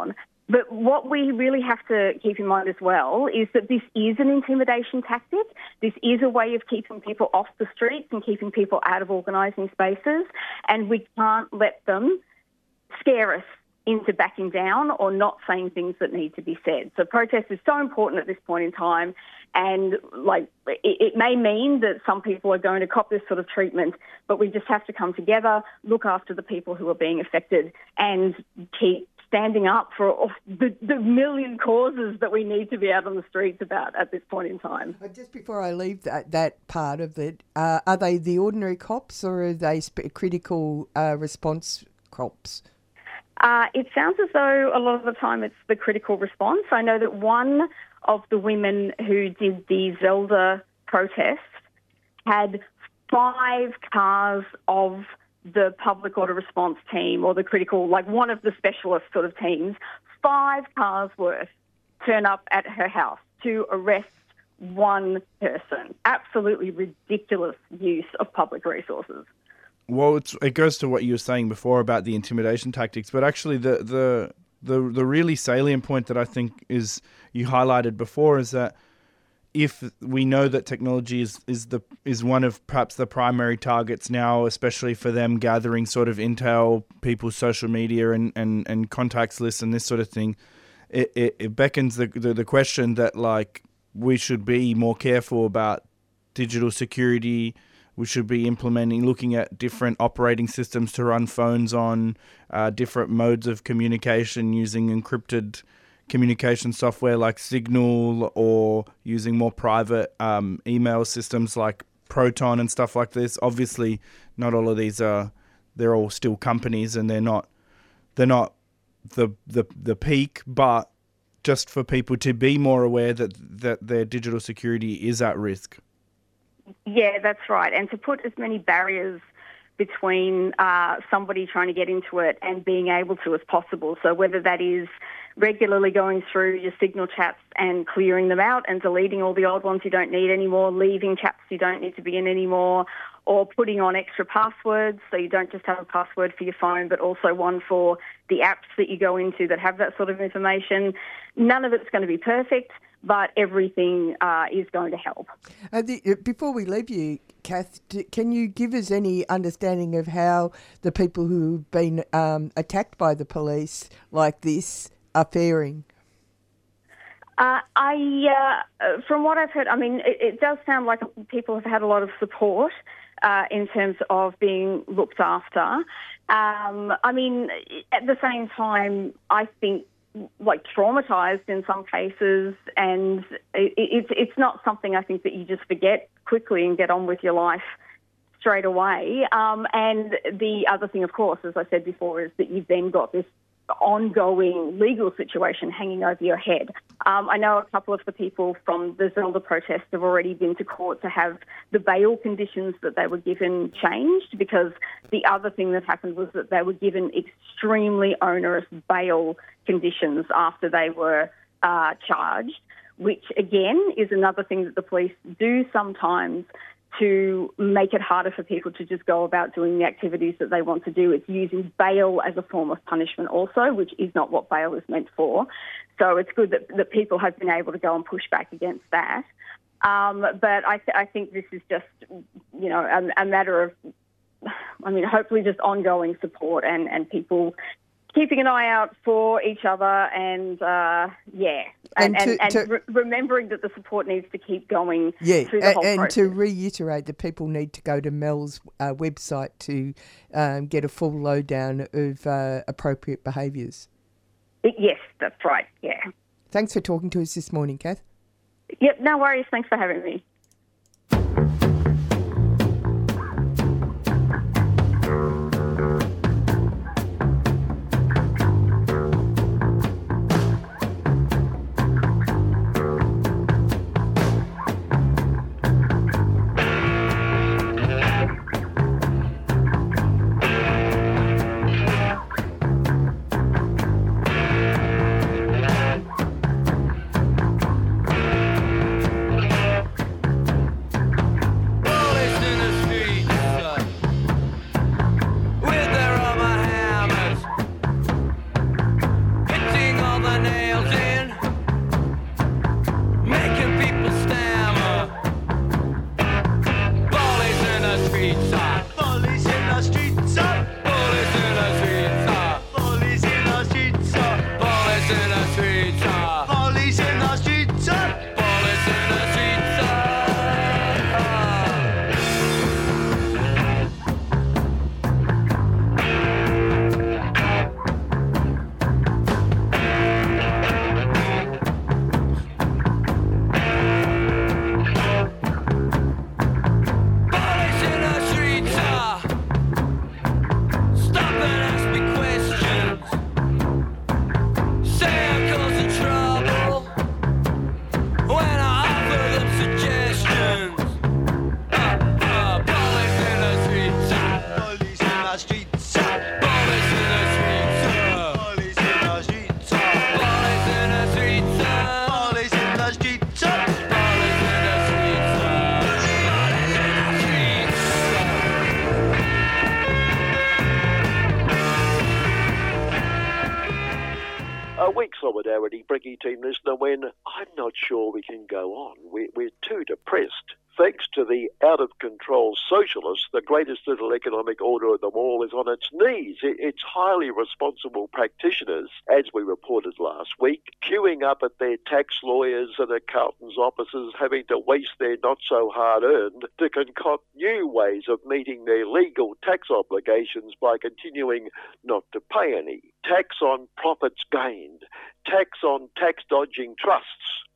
But what we really have to keep in mind as well is that this is an intimidation tactic. This is a way of keeping people off the streets and keeping people out of organising spaces, and we can't let them scare us into backing down or not saying things that need to be said. So protest is so important at this point in time, and it may mean that some people are going to cop this sort of treatment, but we just have to come together, look after the people who are being affected, and keep standing up for the million causes that we need to be out on the streets about at this point in time. Just before I leave that part of it, are they the ordinary cops or are they critical response cops? It sounds as though a lot of the time it's the critical response. I know that one of the women who did the Zelda protest had 5 cars of the public order response team or the critical, one of the specialist sort of teams, 5 cars worth turn up at her house to arrest one person. Absolutely ridiculous use of public resources. Well, it goes to what you were saying before about the intimidation tactics, but actually the really salient point that I think is you highlighted before is that if we know that technology is one of perhaps the primary targets now, especially for them gathering sort of intel, people's social media and contacts lists and this sort of thing, it beckons the question that we should be more careful about digital security. We should be looking at different operating systems to run phones on, different modes of communication using encrypted communication software like Signal, or using more private email systems like Proton and stuff like this. Obviously, not all of these they're all still companies and they're not the peak, but just for people to be more aware that their digital security is at risk. Yeah, that's right. And to put as many barriers between somebody trying to get into it and being able to as possible. So whether that is regularly going through your Signal chats and clearing them out and deleting all the old ones you don't need anymore, leaving chats you don't need to be in anymore, or putting on extra passwords so you don't just have a password for your phone but also one for the apps that you go into that have that sort of information. None of it's going to be perfect, but everything is going to help. Before we leave you, Kath, can you give us any understanding of how the people who've been attacked by the police like this are faring? From what I've heard, it does sound like people have had a lot of support in terms of being looked after. At the same time, I think traumatized in some cases, and it's not something I think that you just forget quickly and get on with your life straight away. And the other thing, of course, as I said before, is that you've then got this ongoing legal situation hanging over your head. I know a couple of the people from the Zelda protest have already been to court to have the bail conditions that they were given changed, because the other thing that happened was that they were given extremely onerous bail conditions after they were charged, which again is another thing that the police do sometimes to make it harder for people to just go about doing the activities that they want to do. It's using bail as a form of punishment also, which is not what bail is meant for. So it's good that people have been able to go and push back against that. But I think this is just, a matter of, hopefully just ongoing support and people keeping an eye out for each other and remembering that the support needs to keep going through the whole process. And to reiterate that people need to go to Mel's website to get a full lowdown of appropriate behaviours. Yes, that's right, yeah. Thanks for talking to us this morning, Kath. Yep, no worries. Thanks for having me. Solidarity Bricky team listener when I'm not sure we can go on. We're too depressed. Thanks to the out-of-control socialists, the greatest little economic order of them all is on its knees. It's highly responsible practitioners, as we reported last week, queuing up at their tax lawyers and accountants' offices, having to waste their not-so-hard-earned to concoct new ways of meeting their legal tax obligations by continuing not to pay any. Tax on profits gained, tax on tax-dodging trusts.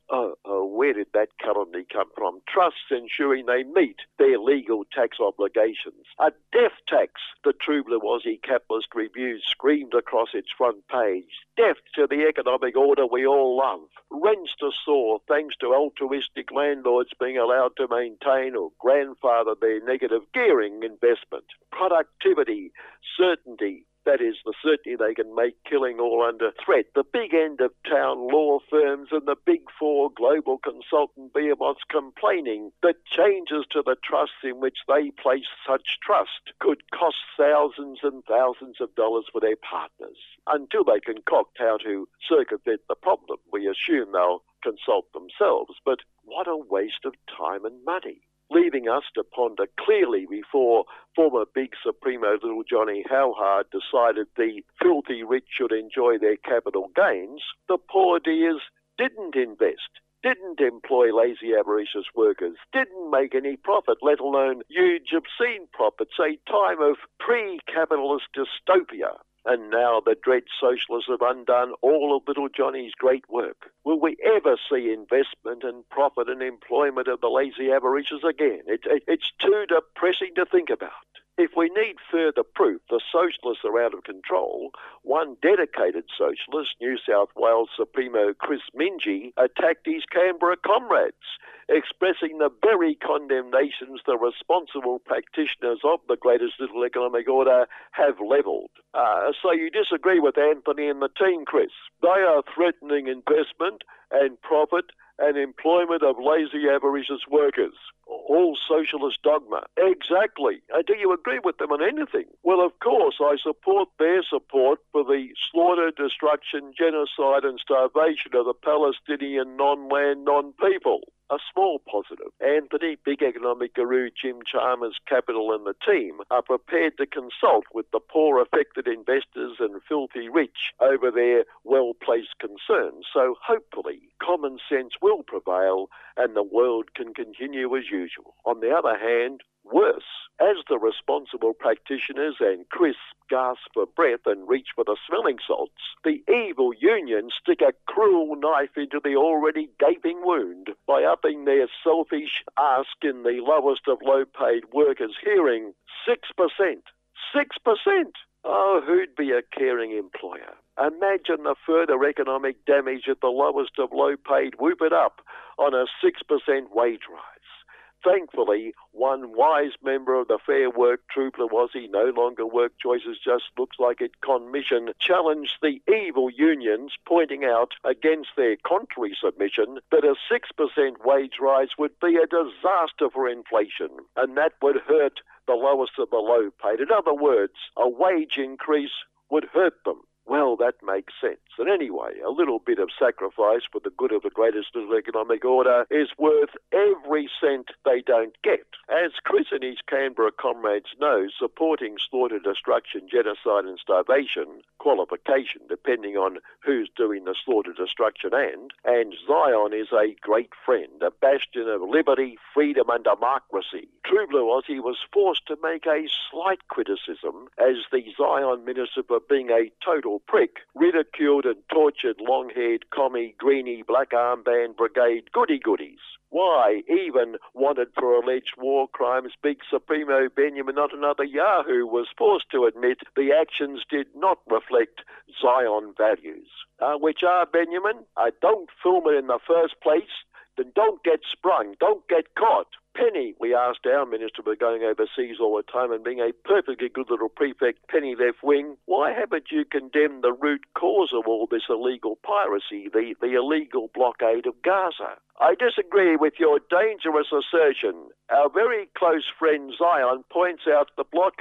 Where did that calumny come from? Trusts ensuring they meet their legal tax obligations. A death tax, the True Blue Aussie Capitalist Review screamed across its front page. Death to the economic order we all love. Rents to soar thanks to altruistic landlords being allowed to maintain or grandfather their negative gearing investment. Productivity, certainty. That is, the certainty they can make killing all under threat. The big end of town law firms and the big four global consultant behemoths complaining that changes to the trusts in which they place such trust could cost thousands and thousands of dollars for their partners. Until they concoct how to circumvent the problem, we assume they'll consult themselves. But what a waste of time and money, leaving us to ponder clearly before former big Supremo Little Johnny Howhard decided the filthy rich should enjoy their capital gains. The poor dears didn't invest, didn't employ lazy avaricious workers, didn't make any profit, let alone huge obscene profits, a time of pre-capitalist dystopia. And now the dread socialists have undone all of Little Johnny's great work. Will we ever see investment and profit and employment of the lazy avaricious again? It's too depressing to think about. If we need further proof the socialists are out of control, one dedicated socialist, New South Wales Supremo Chris Mingy, attacked his Canberra comrades, expressing the very condemnations the responsible practitioners of the greatest little economic order have levelled. So you disagree with Anthony and the team, Chris. They are threatening investment and profit and employment of lazy avaricious workers. All socialist dogma. Exactly. Do you agree with them on anything? Well, of course, I support their support for the slaughter, destruction, genocide and starvation of the Palestinian non-land, non-people. A small positive. Anthony, big economic guru Jim Chalmers, Capital and the team are prepared to consult with the poor affected investors and filthy rich over their well-placed concerns. So hopefully common sense will prevail and the world can continue as usual. On the other hand, worse, as the responsible practitioners and Chris gasp for breath and reach for the smelling salts, the evil unions stick a cruel knife into the already gaping wound by upping their selfish ask in the lowest of low-paid workers' hearing 6%. 6%! Oh, who'd be a caring employer? Imagine the further economic damage at the lowest of low-paid. Whoop it up on a 6% wage rise. Thankfully, one wise member of the Fair Work True Blue Aussie No Longer Work Choices Just Looks Like It commission challenged the evil unions, pointing out against their contrary submission that a 6% wage rise would be a disaster for inflation, and that would hurt the lowest of the low paid. In other words, a wage increase would hurt them. Well, that makes sense. And anyway, a little bit of sacrifice for the good of the greatest little economic order is worth every cent they don't get. As Chris and his Canberra comrades know, supporting slaughter, destruction, genocide and starvation, qualification depending on who's doing the slaughter, destruction and Zion is a great friend, a bastion of liberty, freedom and democracy. True Blue Aussie was forced to make a slight criticism as the Zion minister for being a total prick, ridiculed and tortured long-haired commie, greenie, black armband brigade goody-goodies. Why, even wanted for alleged war crimes, big Supremo Benjamin, not another Yahoo, was forced to admit the actions did not reflect Zion values. Which are, Benjamin, don't film it in the first place, then don't get sprung, don't get caught. Penny, we asked our minister for going overseas all the time and being a perfectly good little prefect, Penny left wing, why haven't you condemned the root cause of all this illegal piracy, the illegal blockade of Gaza? I disagree with your dangerous assertion. Our very close friend Zion points out the blockade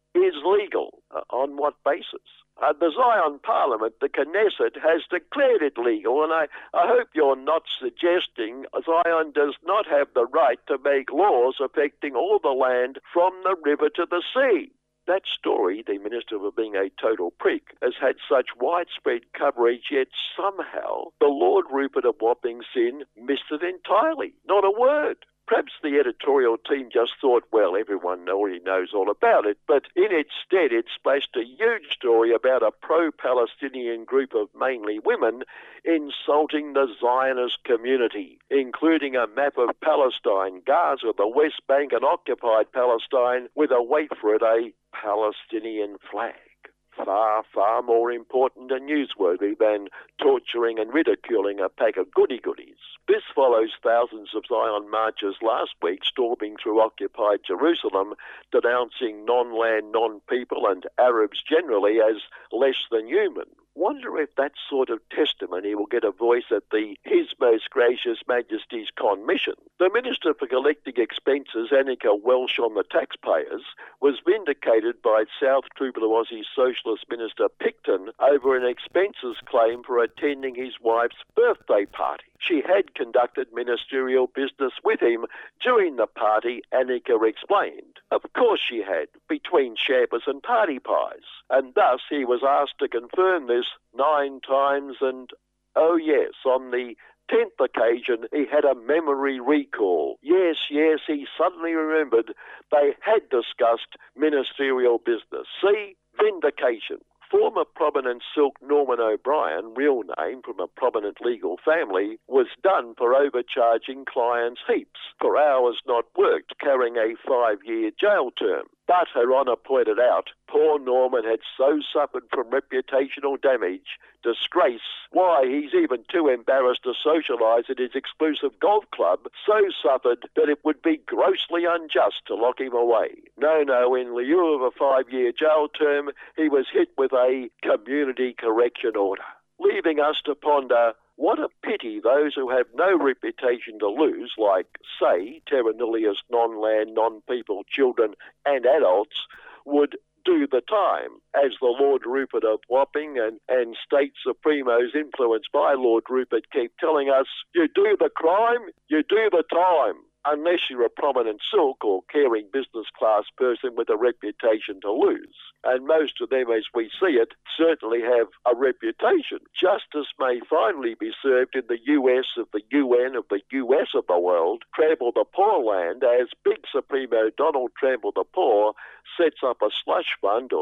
is legal. On what basis? The Zion Parliament, the Knesset, has declared it legal, and I hope you're not suggesting Zion does not have the right to make laws affecting all the land from the river to the sea. That story, the Minister for being a total prick, has had such widespread coverage, yet somehow the Lord Rupert of Wapping Sin missed it entirely. Not a word. Perhaps the editorial team just thought, well, everyone already knows all about it, but in its stead it splashed a huge story about a pro-Palestinian group of mainly women insulting the Zionist community, including a map of Palestine, Gaza, the West Bank and occupied Palestine with a, wait for it, a Palestinian flag. Far, far more important and newsworthy than torturing and ridiculing a pack of goody-goodies. This follows thousands of Zion marchers last week storming through occupied Jerusalem, denouncing non-land, non-people and Arabs generally as less than human. Wonder if that sort of testimony will get a voice at the His Most Gracious Majesty's Commission. The Minister for Collecting Expenses, Annika Welsh on the taxpayers, was vindicated by South Trubula-Aussie Socialist Minister Picton over an expenses claim for attending his wife's birthday party. She had conducted ministerial business with him during the party, Annika explained. Of course she had, between champers and party pies, and thus he was asked to confirm this 9 times and, oh yes, on the 10th occasion he had a memory recall. Yes, he suddenly remembered they had discussed ministerial business. See? Vindication. Former prominent silk Norman O'Brien, real name from a prominent legal family, was done for overcharging clients heaps for hours not worked, carrying a 5-year jail term. But, Her Honour pointed out, poor Norman had so suffered from reputational damage, disgrace, why he's even too embarrassed to socialise at his exclusive golf club, so suffered that it would be grossly unjust to lock him away. No, in lieu of a 5-year jail term, he was hit with a community correction order, leaving us to ponder what a pity those who have no reputation to lose, like, say, terra nullius non-land, non-people, children and adults, would do the time, as the Lord Rupert of Wapping and state supremos influenced by Lord Rupert keep telling us, you do the crime, you do the time. Unless you're a prominent silk or caring business class person with a reputation to lose. And most of them, as we see it, certainly have a reputation. Justice may finally be served in the US of the UN of the US of the world, Trample the Poor land, as Big Supremo Donald Trample the Poor sets up a slush fund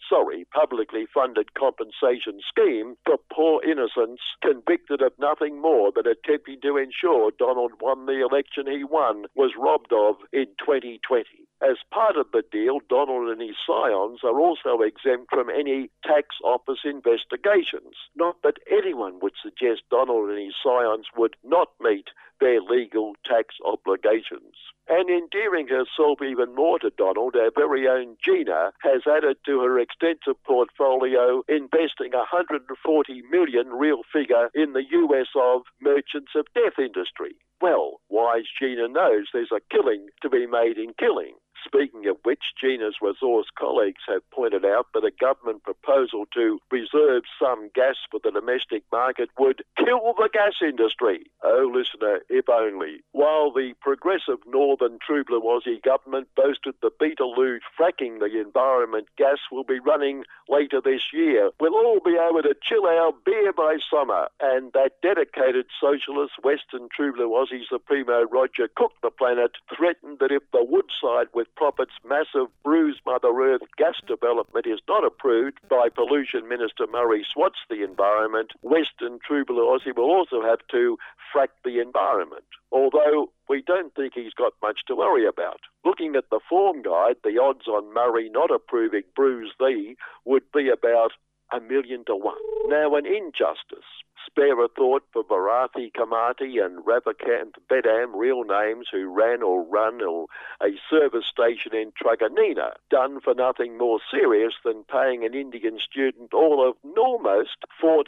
publicly funded compensation scheme for poor innocents convicted of nothing more than attempting to ensure Donald won the election he won was robbed of in 2020. As part of the deal, Donald and his scions are also exempt from any tax office investigations. Not that anyone would suggest Donald and his scions would not meet their legal tax obligations. And endearing herself even more to Donald, our very own Gina has added to her extensive portfolio, investing $140 million, real figure, in the US of merchants of death industry. Well, wise Gina knows there's a killing to be made in killing. Speaking of which, Gina's resource colleagues have pointed out that a government proposal to reserve some gas for the domestic market would kill the gas industry. Oh, listener, if only. While the progressive Northern Trubula-Aussie government boasted the Beetaloo fracking the environment gas will be running later this year, we'll all be able to chill our beer by summer. And that dedicated socialist Western Trubula-Aussie Supremo Roger Cook the Planet threatened that if the Woodside with Profit's massive Bruce Mother Earth gas development is not approved by Pollution Minister Murray Swats the environment, Western Trubula-Aussie will also have to frack the environment. Although we don't think he's got much to worry about. Looking at the form guide, the odds on Murray not approving Bruce Thee would be about 1,000,000 to 1. Now, an injustice. Spare a thought for Bharati Kamati and Ravikant Bedam, real names, who ran or run a service station in Truganina, done for nothing more serious than paying an Indian student all of almost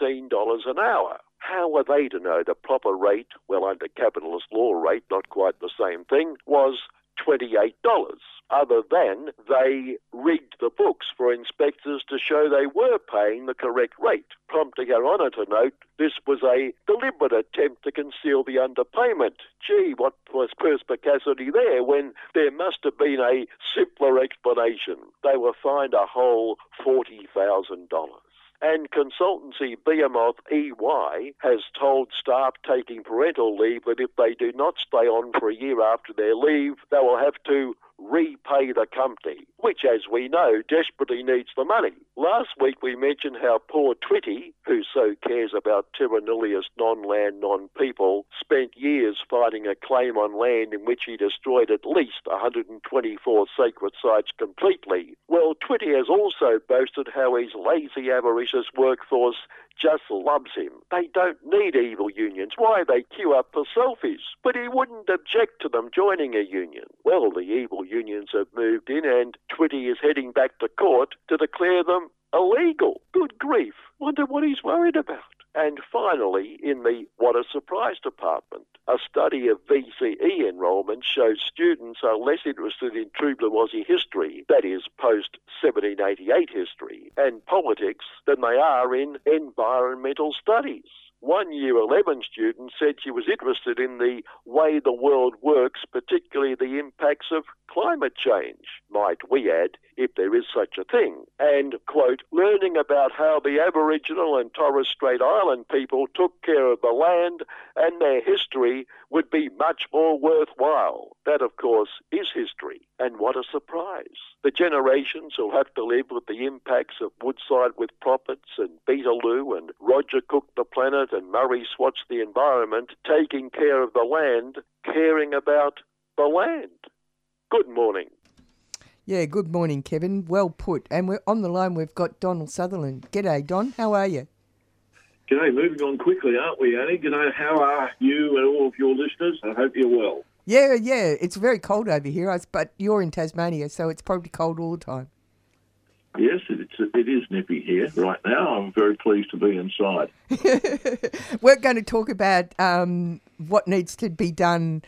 $14 an hour. How are they to know the proper rate, well, under capitalist law rate, not quite the same thing, was $28. other than they rigged the books for inspectors to show they were paying the correct rate, prompting our Honour to note this was a deliberate attempt to conceal the underpayment. Gee, what was perspicacity there when there must have been a simpler explanation? They were fined a whole $40,000. And consultancy Behemoth EY has told staff taking parental leave that if they do not stay on for a year after their leave, they will have to repay the company, which, as we know, desperately needs the money. Last week we mentioned how poor Twitty, who so cares about terra nullius non-land, non-people, spent years fighting a claim on land in which he destroyed at least 124 sacred sites completely. Well, Twitty has also boasted how his lazy, avaricious workforce just loves him. They don't need evil unions. Why? They queue up for selfies. But he wouldn't object to them joining a union. Well, the evil unions have moved in and Twitty is heading back to court to declare them illegal. Good grief. Wonder what he's worried about. And finally, in the What a Surprise department, a study of VCE enrolment shows students are less interested in True Blue Aussie history, that is, post-1788 history, and politics than they are in environmental studies. One Year 11 student said she was interested in the way the world works, particularly the impacts of climate change, might we add, if there is such a thing. And, quote, learning about how the Aboriginal and Torres Strait Island people took care of the land and their history would be much more worthwhile. That, of course, is history. And what a surprise. The generations who'll have to live with the impacts of Woodside with Profits and Beetaloo and Roger Cooked the Planet and Murray Swatched the Environment, taking care of the land, caring about the land. Good morning. Yeah, good morning, Kevin. Well put. And we're on the line, we've got Donald Sutherland. G'day, Don. How are you? G'day. Moving on quickly, aren't we, Annie? G'day. How are you and all of your listeners? I hope you're well. Yeah. It's very cold over here, but you're in Tasmania, so it's probably cold all the time. Yes, it is nippy here right now. I'm very pleased to be inside. We're going to talk about what needs to be done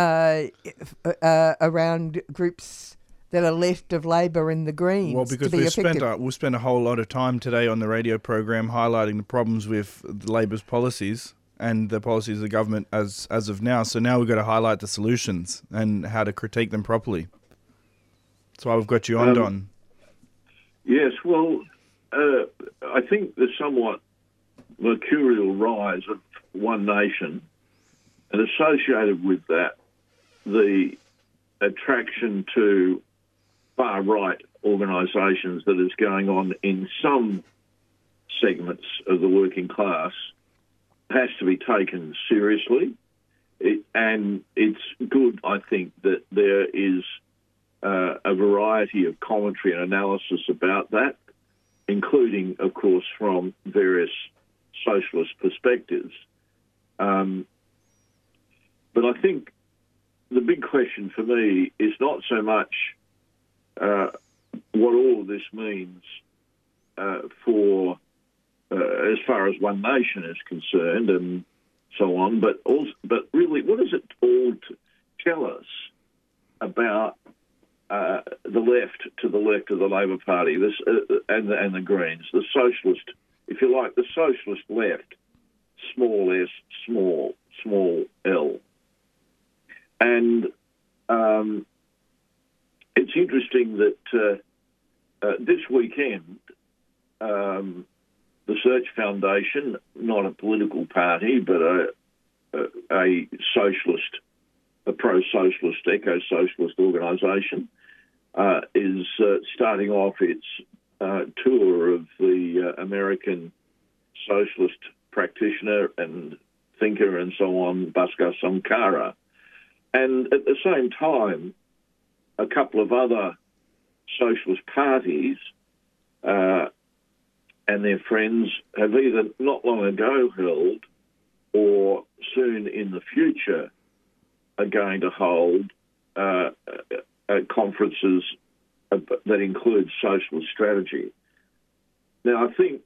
around groups that are left of Labor and the Greens. Well, because we'll spend a whole lot of time today on the radio program highlighting the problems with Labor's policies and the policies of the government as of now. So now we've got to highlight the solutions and how to critique them properly. That's why we've got you on, Don. Yes, well, I think the somewhat mercurial rise of One Nation, and associated with that, the attraction to far-right organisations that is going on in some segments of the working class has to be taken seriously. And it's good, I think, that there is a variety of commentary and analysis about that, including, of course, from various socialist perspectives. But I think the big question for me is not so much what all of this means for as far as One Nation is concerned and so on, but really, what does it all tell us about the left of the Labor Party, and the Greens, the socialist, if you like, the socialist left, small s, small l. And it's interesting that this weekend, the Search Foundation, not a political party, but a socialist, a pro-socialist, eco-socialist organisation, is starting off its tour of the American socialist practitioner and thinker and so on, Bhaskar Samkara. And at the same time, a couple of other socialist parties and their friends have either not long ago held or soon in the future are going to hold conferences that include socialist strategy. Now, I think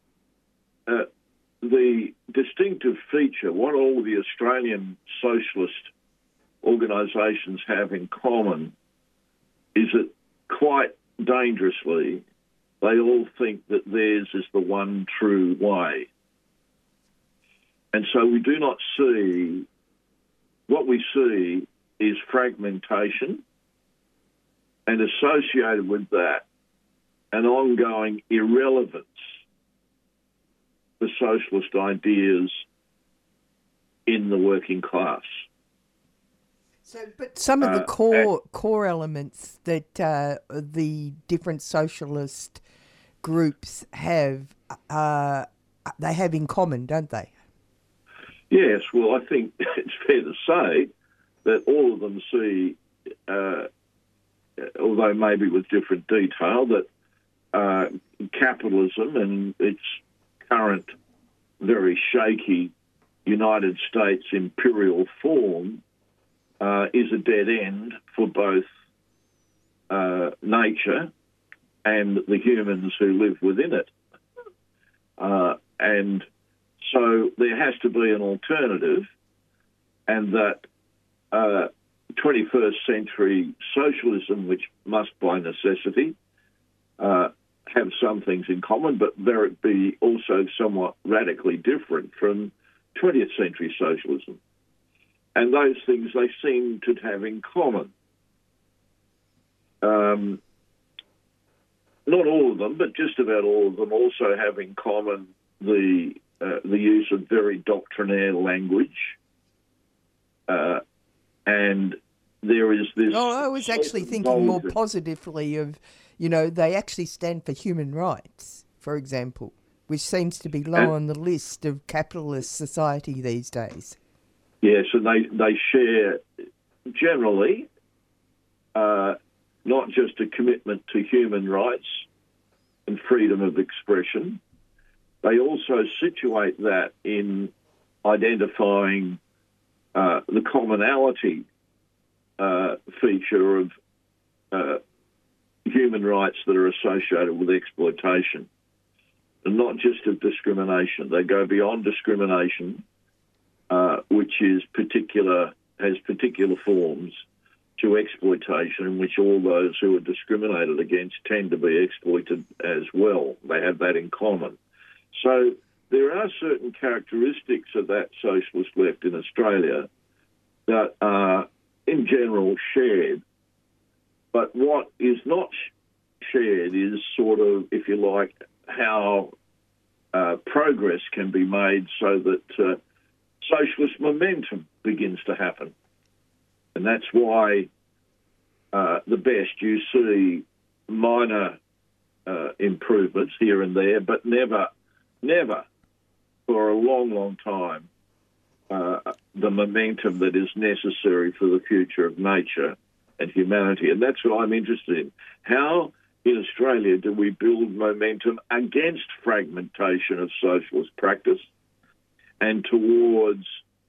the distinctive feature, what all the Australian socialist organisations have in common is that quite dangerously, they all think that theirs is the one true way. And so we do not see, what we see is fragmentation, and associated with that, an ongoing irrelevance for socialist ideas in the working class. So, but some of the core elements that the different socialist groups have, they have in common, don't they? Yes, well, I think it's fair to say that all of them see, although maybe with different detail, that capitalism and its current very shaky United States imperial form is a dead end for both nature and the humans who live within it. And so there has to be an alternative, and that 21st century socialism, which must by necessity have some things in common, but there be also somewhat radically different from 20th century socialism. And those things they seem to have in common. Not all of them, but just about all of them also have in common the use of very doctrinaire language. And there is this... Oh, I was actually thinking more positively of, they actually stand for human rights, for example, which seems to be low on the list of capitalist society these days. Yes, and they share generally not just a commitment to human rights and freedom of expression. They also situate that in identifying the commonality feature of human rights that are associated with exploitation, and not just of discrimination. They go beyond discrimination, which has particular forms, to exploitation, in which all those who are discriminated against tend to be exploited as well. They have that in common. So there are certain characteristics of that socialist left in Australia that are, in general, shared. But what is not shared is sort of, if you like, how progress can be made so that socialist momentum begins to happen. And that's why the best you see minor improvements here and there, but never for a long, long time the momentum that is necessary for the future of nature and humanity. And that's what I'm interested in. How in Australia do we build momentum against fragmentation of socialist practice and towards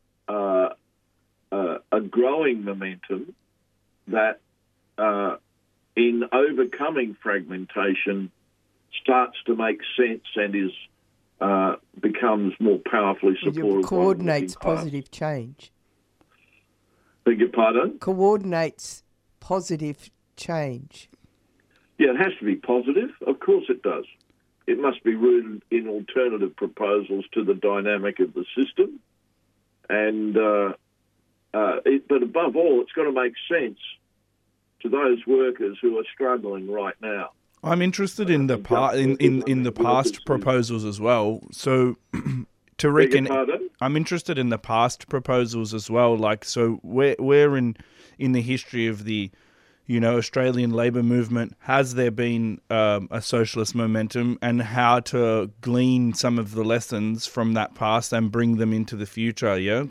a growing momentum that in overcoming fragmentation starts to make sense and is becomes more powerfully supported. Coordinates positive change. Beg your pardon? Coordinates positive change. Yeah, it has to be positive. Of course it does. It must be rooted in alternative proposals to the dynamic of the system. And but above all, it's got to make sense to those workers who are struggling right now. I'm interested in the in the past proposals as well. So, Tariq, I'm interested in the past proposals as well. Like, so where in the history of the Australian labour movement has there been a socialist momentum, and how to glean some of the lessons from that past and bring them into the future? Yeah,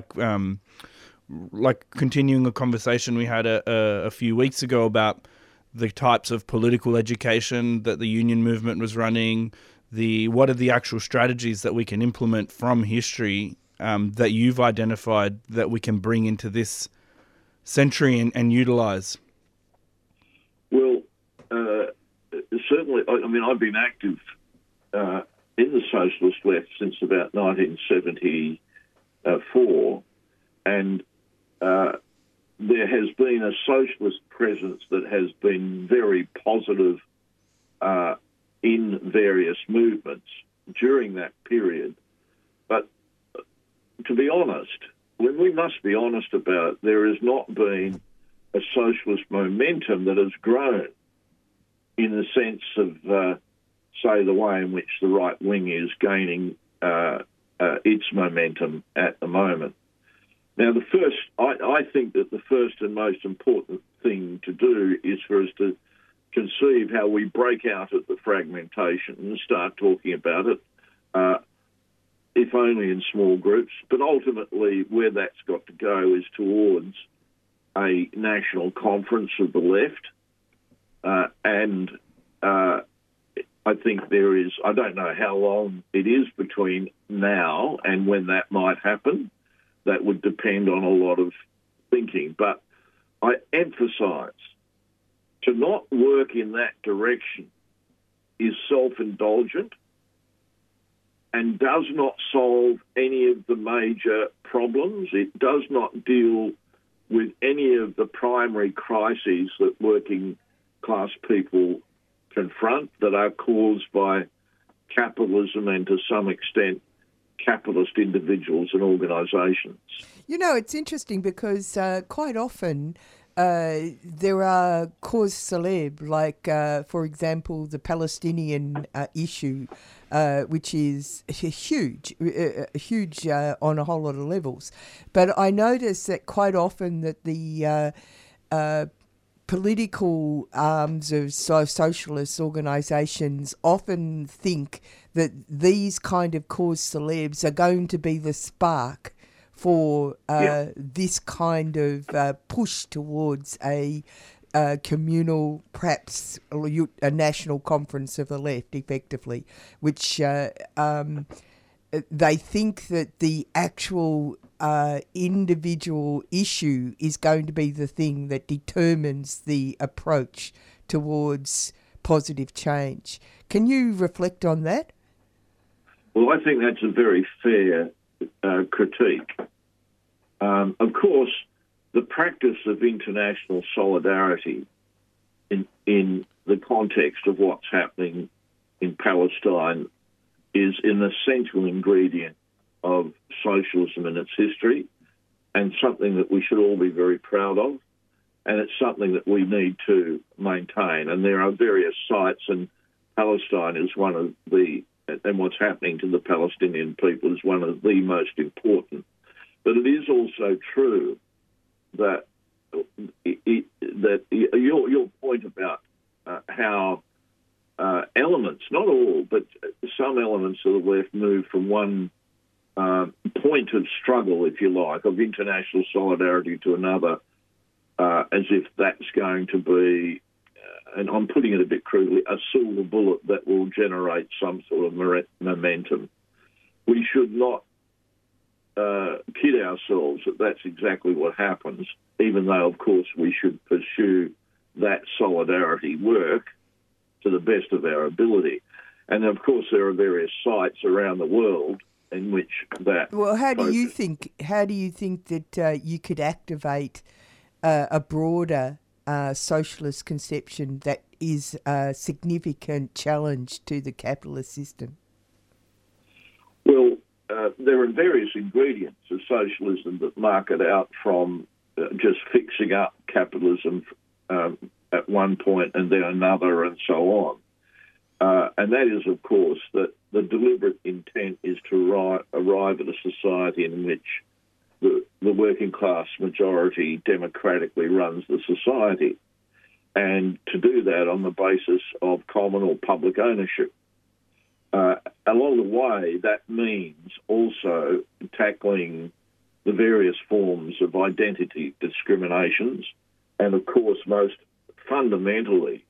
like continuing a conversation we had a few weeks ago about the types of political education that the union movement was running, what are the actual strategies that we can implement from history that you've identified that we can bring into this century and utilise? Well, certainly, I mean, I've been active in the socialist left since about 1974, and there has been a socialist presence that has been very positive in various movements during that period. But to be honest, when we must be honest about it, there has not been a socialist momentum that has grown in the sense of, say, the way in which the right wing is gaining its momentum at the moment. Now, I think that the first and most important thing to do is for us to conceive how we break out of the fragmentation and start talking about it, if only in small groups. But ultimately, where that's got to go is towards a national conference of the left. And I think there is, I don't know how long it is between now and when that might happen. That would depend on a lot of thinking. But I emphasise, to not work in that direction is self-indulgent and does not solve any of the major problems. It does not deal with any of the primary crises that working class people confront that are caused by capitalism and, to some extent, capitalist individuals and organisations. You know, it's interesting because quite often there are cause célèbres, like, for example, the Palestinian issue, which is huge on a whole lot of levels. But I notice that quite often that the political arms of socialist organisations often think that these kind of cause célèbres are going to be the spark for this kind of push towards a communal, perhaps a national conference of the left, effectively, which they think that the actual individual issue is going to be the thing that determines the approach towards positive change. Can you reflect on that? Well, I think that's a very fair critique. Of course, the practice of international solidarity in the context of what's happening in Palestine is an essential ingredient of socialism in its history, and something that we should all be very proud of, and it's something that we need to maintain. And there are various sites, and Palestine is one of the, and what's happening to the Palestinian people is one of the most important. But it is also true that your point about how elements, not all, but some elements of the left move from one point of struggle, if you like, of international solidarity to another, as if that's going to be, and I'm putting it a bit crudely, a silver bullet that will generate some sort of momentum. We should not kid ourselves that that's exactly what happens, even though, of course, we should pursue that solidarity work to the best of our ability. And, of course, there are various sites around the world in which that... Well, how do you think that you could activate a broader socialist conception that is a significant challenge to the capitalist system? Well, there are various ingredients of socialism that mark it out from just fixing up capitalism at one point and then another and so on. And that is, of course, that the deliberate intent is to arrive at a society in which the working class majority democratically runs the society, and to do that on the basis of common or public ownership. Along the way, that means also tackling the various forms of identity discriminations, and of course, most fundamentally,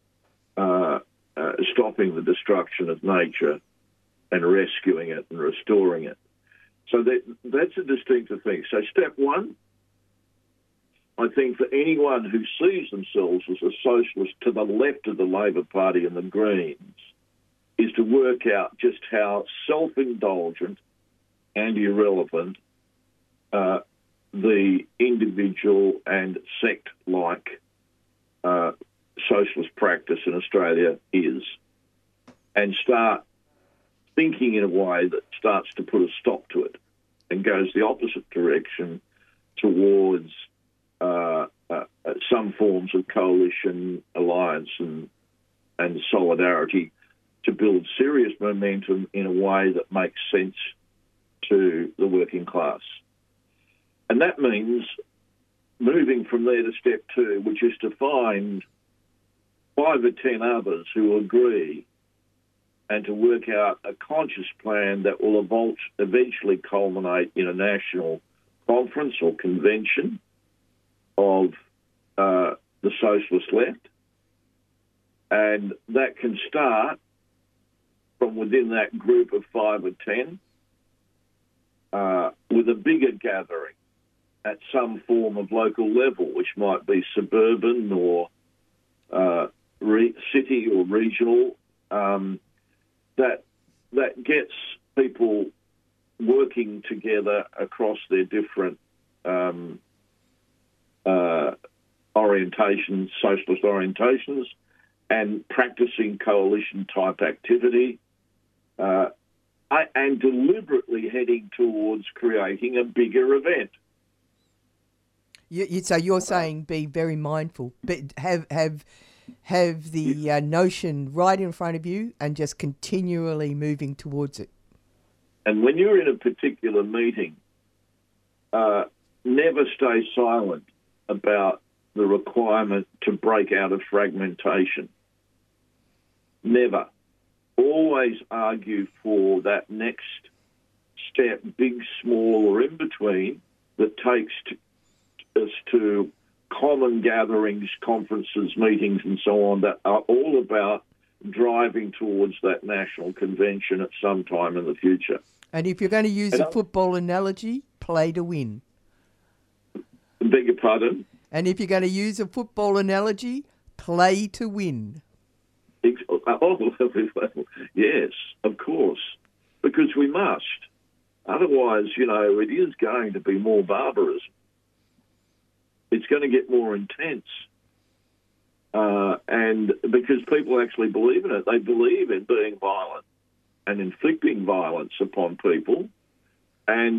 stopping the destruction of nature and rescuing it and restoring it. So that's a distinctive thing. So step one, I think for anyone who sees themselves as a socialist to the left of the Labor Party and the Greens, is to work out just how self-indulgent and irrelevant the individual and sect-like socialist practice in Australia is, and start thinking in a way that starts to put a stop to it and goes the opposite direction towards some forms of coalition, alliance and solidarity to build serious momentum in a way that makes sense to the working class. And that means moving from there to step 2, which is to find 5 or 10 others who agree and to work out a conscious plan that will eventually culminate in a national conference or convention of the socialist left. And that can start from within that group of 5 or 10 with a bigger gathering at some form of local level, which might be suburban or city or regional, that gets people working together across their different orientations, socialist orientations, and practicing coalition-type activity, and deliberately heading towards creating a bigger event. So you're saying be very mindful, but have the notion right in front of you and just continually moving towards it. And when you're in a particular meeting, never stay silent about the requirement to break out of fragmentation. Never. Always argue for that next step, big, small, or in between, that takes us to common gatherings, conferences, meetings, and so on that are all about driving towards that national convention at some time in the future. And if you're going to use a football analogy, play to win. Beg your pardon? And if you're going to use a football analogy, play to win. Yes, of course, because we must. Otherwise, it is going to be more barbarism. It's going to get more intense. And because people actually believe in it, they believe in being violent and inflicting violence upon people, and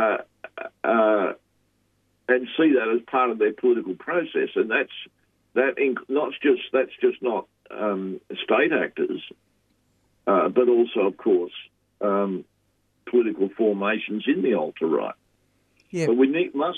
see that as part of their political process. And that's just not state actors, but also, of course, political formations in the alt-right. Yeah. But we must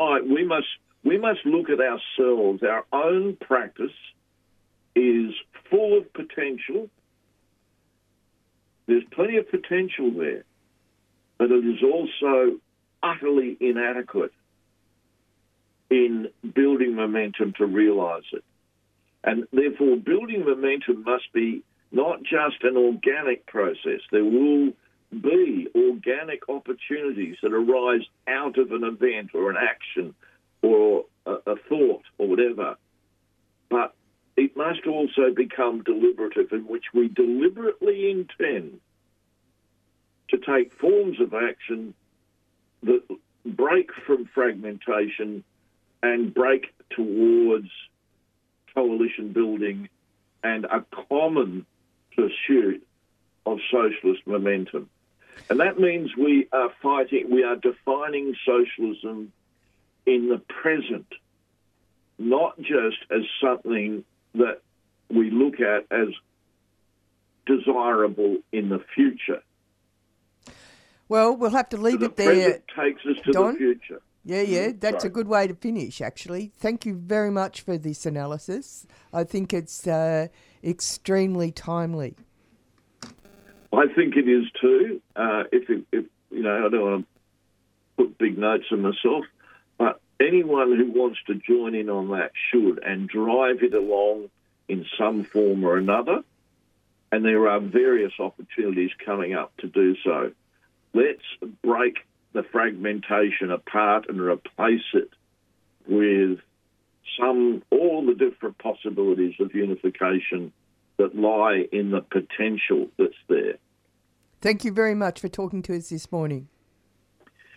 look at ourselves. Our own practice is full of potential. There's plenty of potential there, but it is also utterly inadequate in building momentum to realise it. And therefore, building momentum must be not just an organic process. There will be organic opportunities that arise out of an event or an action or a thought or whatever. But it must also become deliberative, in which we deliberately intend to take forms of action that break from fragmentation and break towards coalition building and a common pursuit of socialist momentum. And that means we are defining socialism in the present, not just as something that we look at as desirable in the future. Well, we'll have to leave it there. The present takes us to Don? the future. Yeah, that's a good way to finish, actually. Thank you very much for this analysis. I think it's extremely timely. I think it is too. If I don't want to put big notes on myself, but anyone who wants to join in on that should, and drive it along in some form or another. And there are various opportunities coming up to do so. Let's break the fragmentation apart and replace it with all the different possibilities of unification that lie in the potential that's there. Thank you very much for talking to us this morning. All the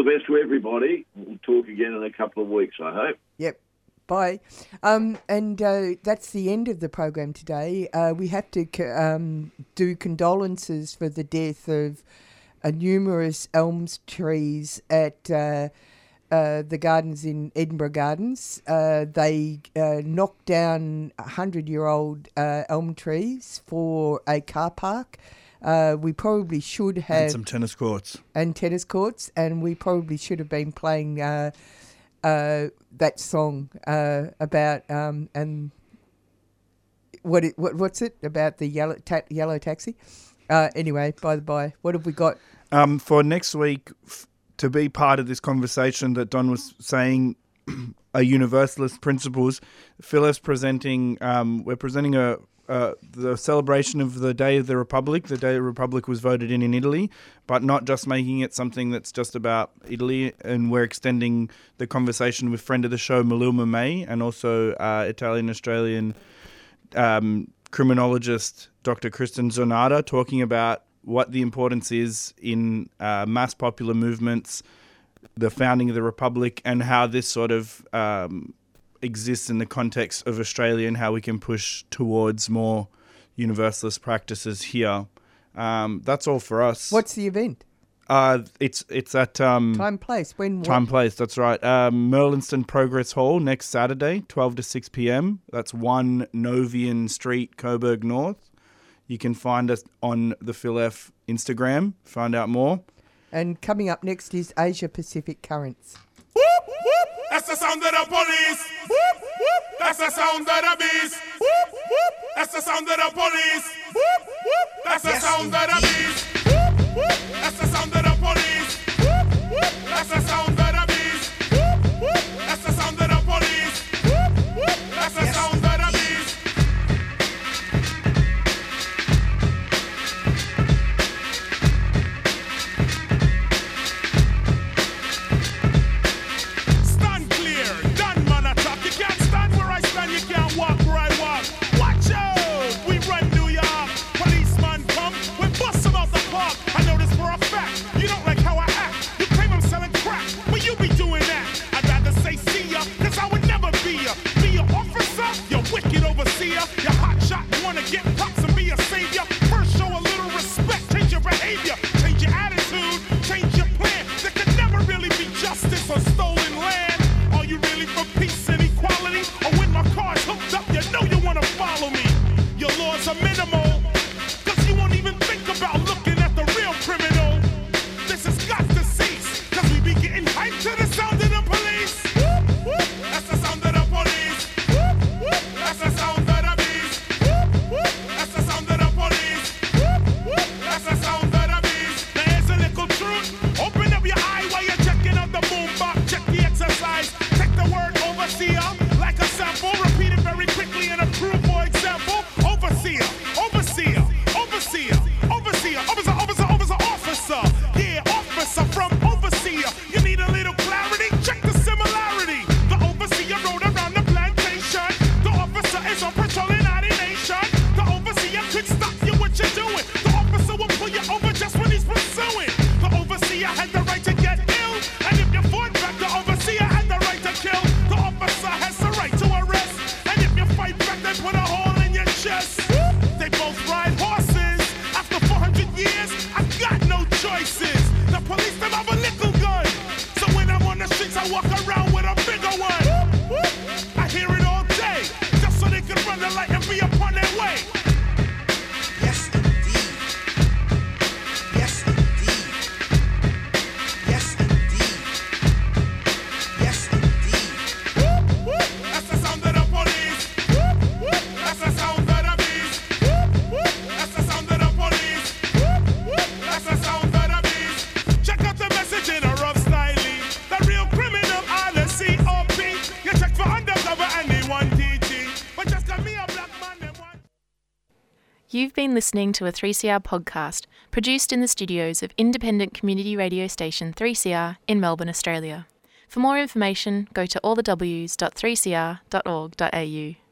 best to everybody. We'll talk again in a couple of weeks, I hope. Yep. Bye. That's the end of the program today. We have to do condolences for the death of numerous elm trees at the gardens in Edinburgh Gardens. They knocked down 100-year-old elm trees for a car park. We probably should have... And some tennis courts. And we probably should have been playing that song about... and what's it? About the yellow taxi? Anyway, by the by, what have we got? For next week, to be part of this conversation that Don was saying, a universalist principles, Phyllis presenting... we're presenting the celebration of the Day of the Republic. The Day of the Republic was voted in Italy, but not just making it something that's just about Italy. And we're extending the conversation with friend of the show, Maluma May, and also Italian-Australian criminologist Dr. Kristen Zonata, talking about what the importance is in mass popular movements, the founding of the Republic, and how this sort of exists in the context of Australia and how we can push towards more universalist practices here. That's all for us. What's the event? It's at Time Place. When? Time Place. That's right. Merlinston Progress Hall next Saturday, 12 to 6 p.m. That's 1 Novian Street, Coburg North. You can find us on the Phil F Instagram. Find out more. And coming up next is Asia Pacific Currents. Whoop, whoop. That's the sound of the police. Whoop, whoop. That's the sound of the beast. Whoop, whoop. That's the sound of the police. Whoop, whoop. That's the sound of the beast. Whoop, whoop. That's the sound of the police. Whoop, whoop. That's the sound of the beast. Whoop, whoop. That's the sound of the police. Whoop, whoop. That's the sound of the beast. Stand clear, done man attack. You can't stand where I stand, you can't walk where I walk. Watch out, we run New York. Policeman come, we bust them out the park. I know this for a fact. You don't like how I act. You claim I'm selling crack, but you be doing that. I'd rather say see ya, cause I would never be ya. Be an officer, you wicked overseer. You hot shot, wanna get props and be a savior. First show a little respect, change your behavior, change your attitude, change your plan. There could never really be justice on stolen land. Are you really for peace and equality? Or when my car's hooked up, you know you wanna follow me. Your laws are minimal, cause you won't even think about looking at the real criminal. This has got to cease, cause we be getting hyped to the sound of the police. Whoop, whoop. That's the sound of the police. Whoop, whoop. That's the sound of the beast. Whoop, whoop. That's the sound of the police. Whoop, whoop. That's the sound of the beast. Now here's a little truth. Open up your eye while you're checking out the boombox. Check the exercise. Take the word overseer like a sample. Repeat it very quickly and approve for example. Overseer, overseer, overseer, overseer, officer, officer, officer, officer. Yeah, officer from overseer. You need a little clarity? Check the similarity. The overseer rode around the plantation. The officer is on patrol in our nation. The overseer could stop you what you're doing. The officer will pull you over just when he's pursuing. The overseer had the right to get ill. And if you fought back, the overseer had the right to kill. The officer has the right to arrest. And if you fight back, they put a hole in your chest. They both ride horses. After 400 years, I've got no choices. The police, them have a little gun. So when I'm on the streets, I walk around with a bigger one. I hear it all day, just so they can run the light and be upon their way. Yes, indeed. Yes, indeed. Yes, indeed. Yes, indeed. Whoop, whoop. That's the sound of the police. Whoop, whoop. That's the sound of the beast. Whoop, whoop. That's the sound of the police. Whoop, whoop. That's the sound of the beast. Check out the message in a rough styling. The real criminal on the COP. You check for undercover and they want DT. But just got me a black man, they want... You've been listening to a 3CR podcast produced in the studios of independent community radio station 3CR in Melbourne, Australia. For more information, go to allthews.3cr.org.au.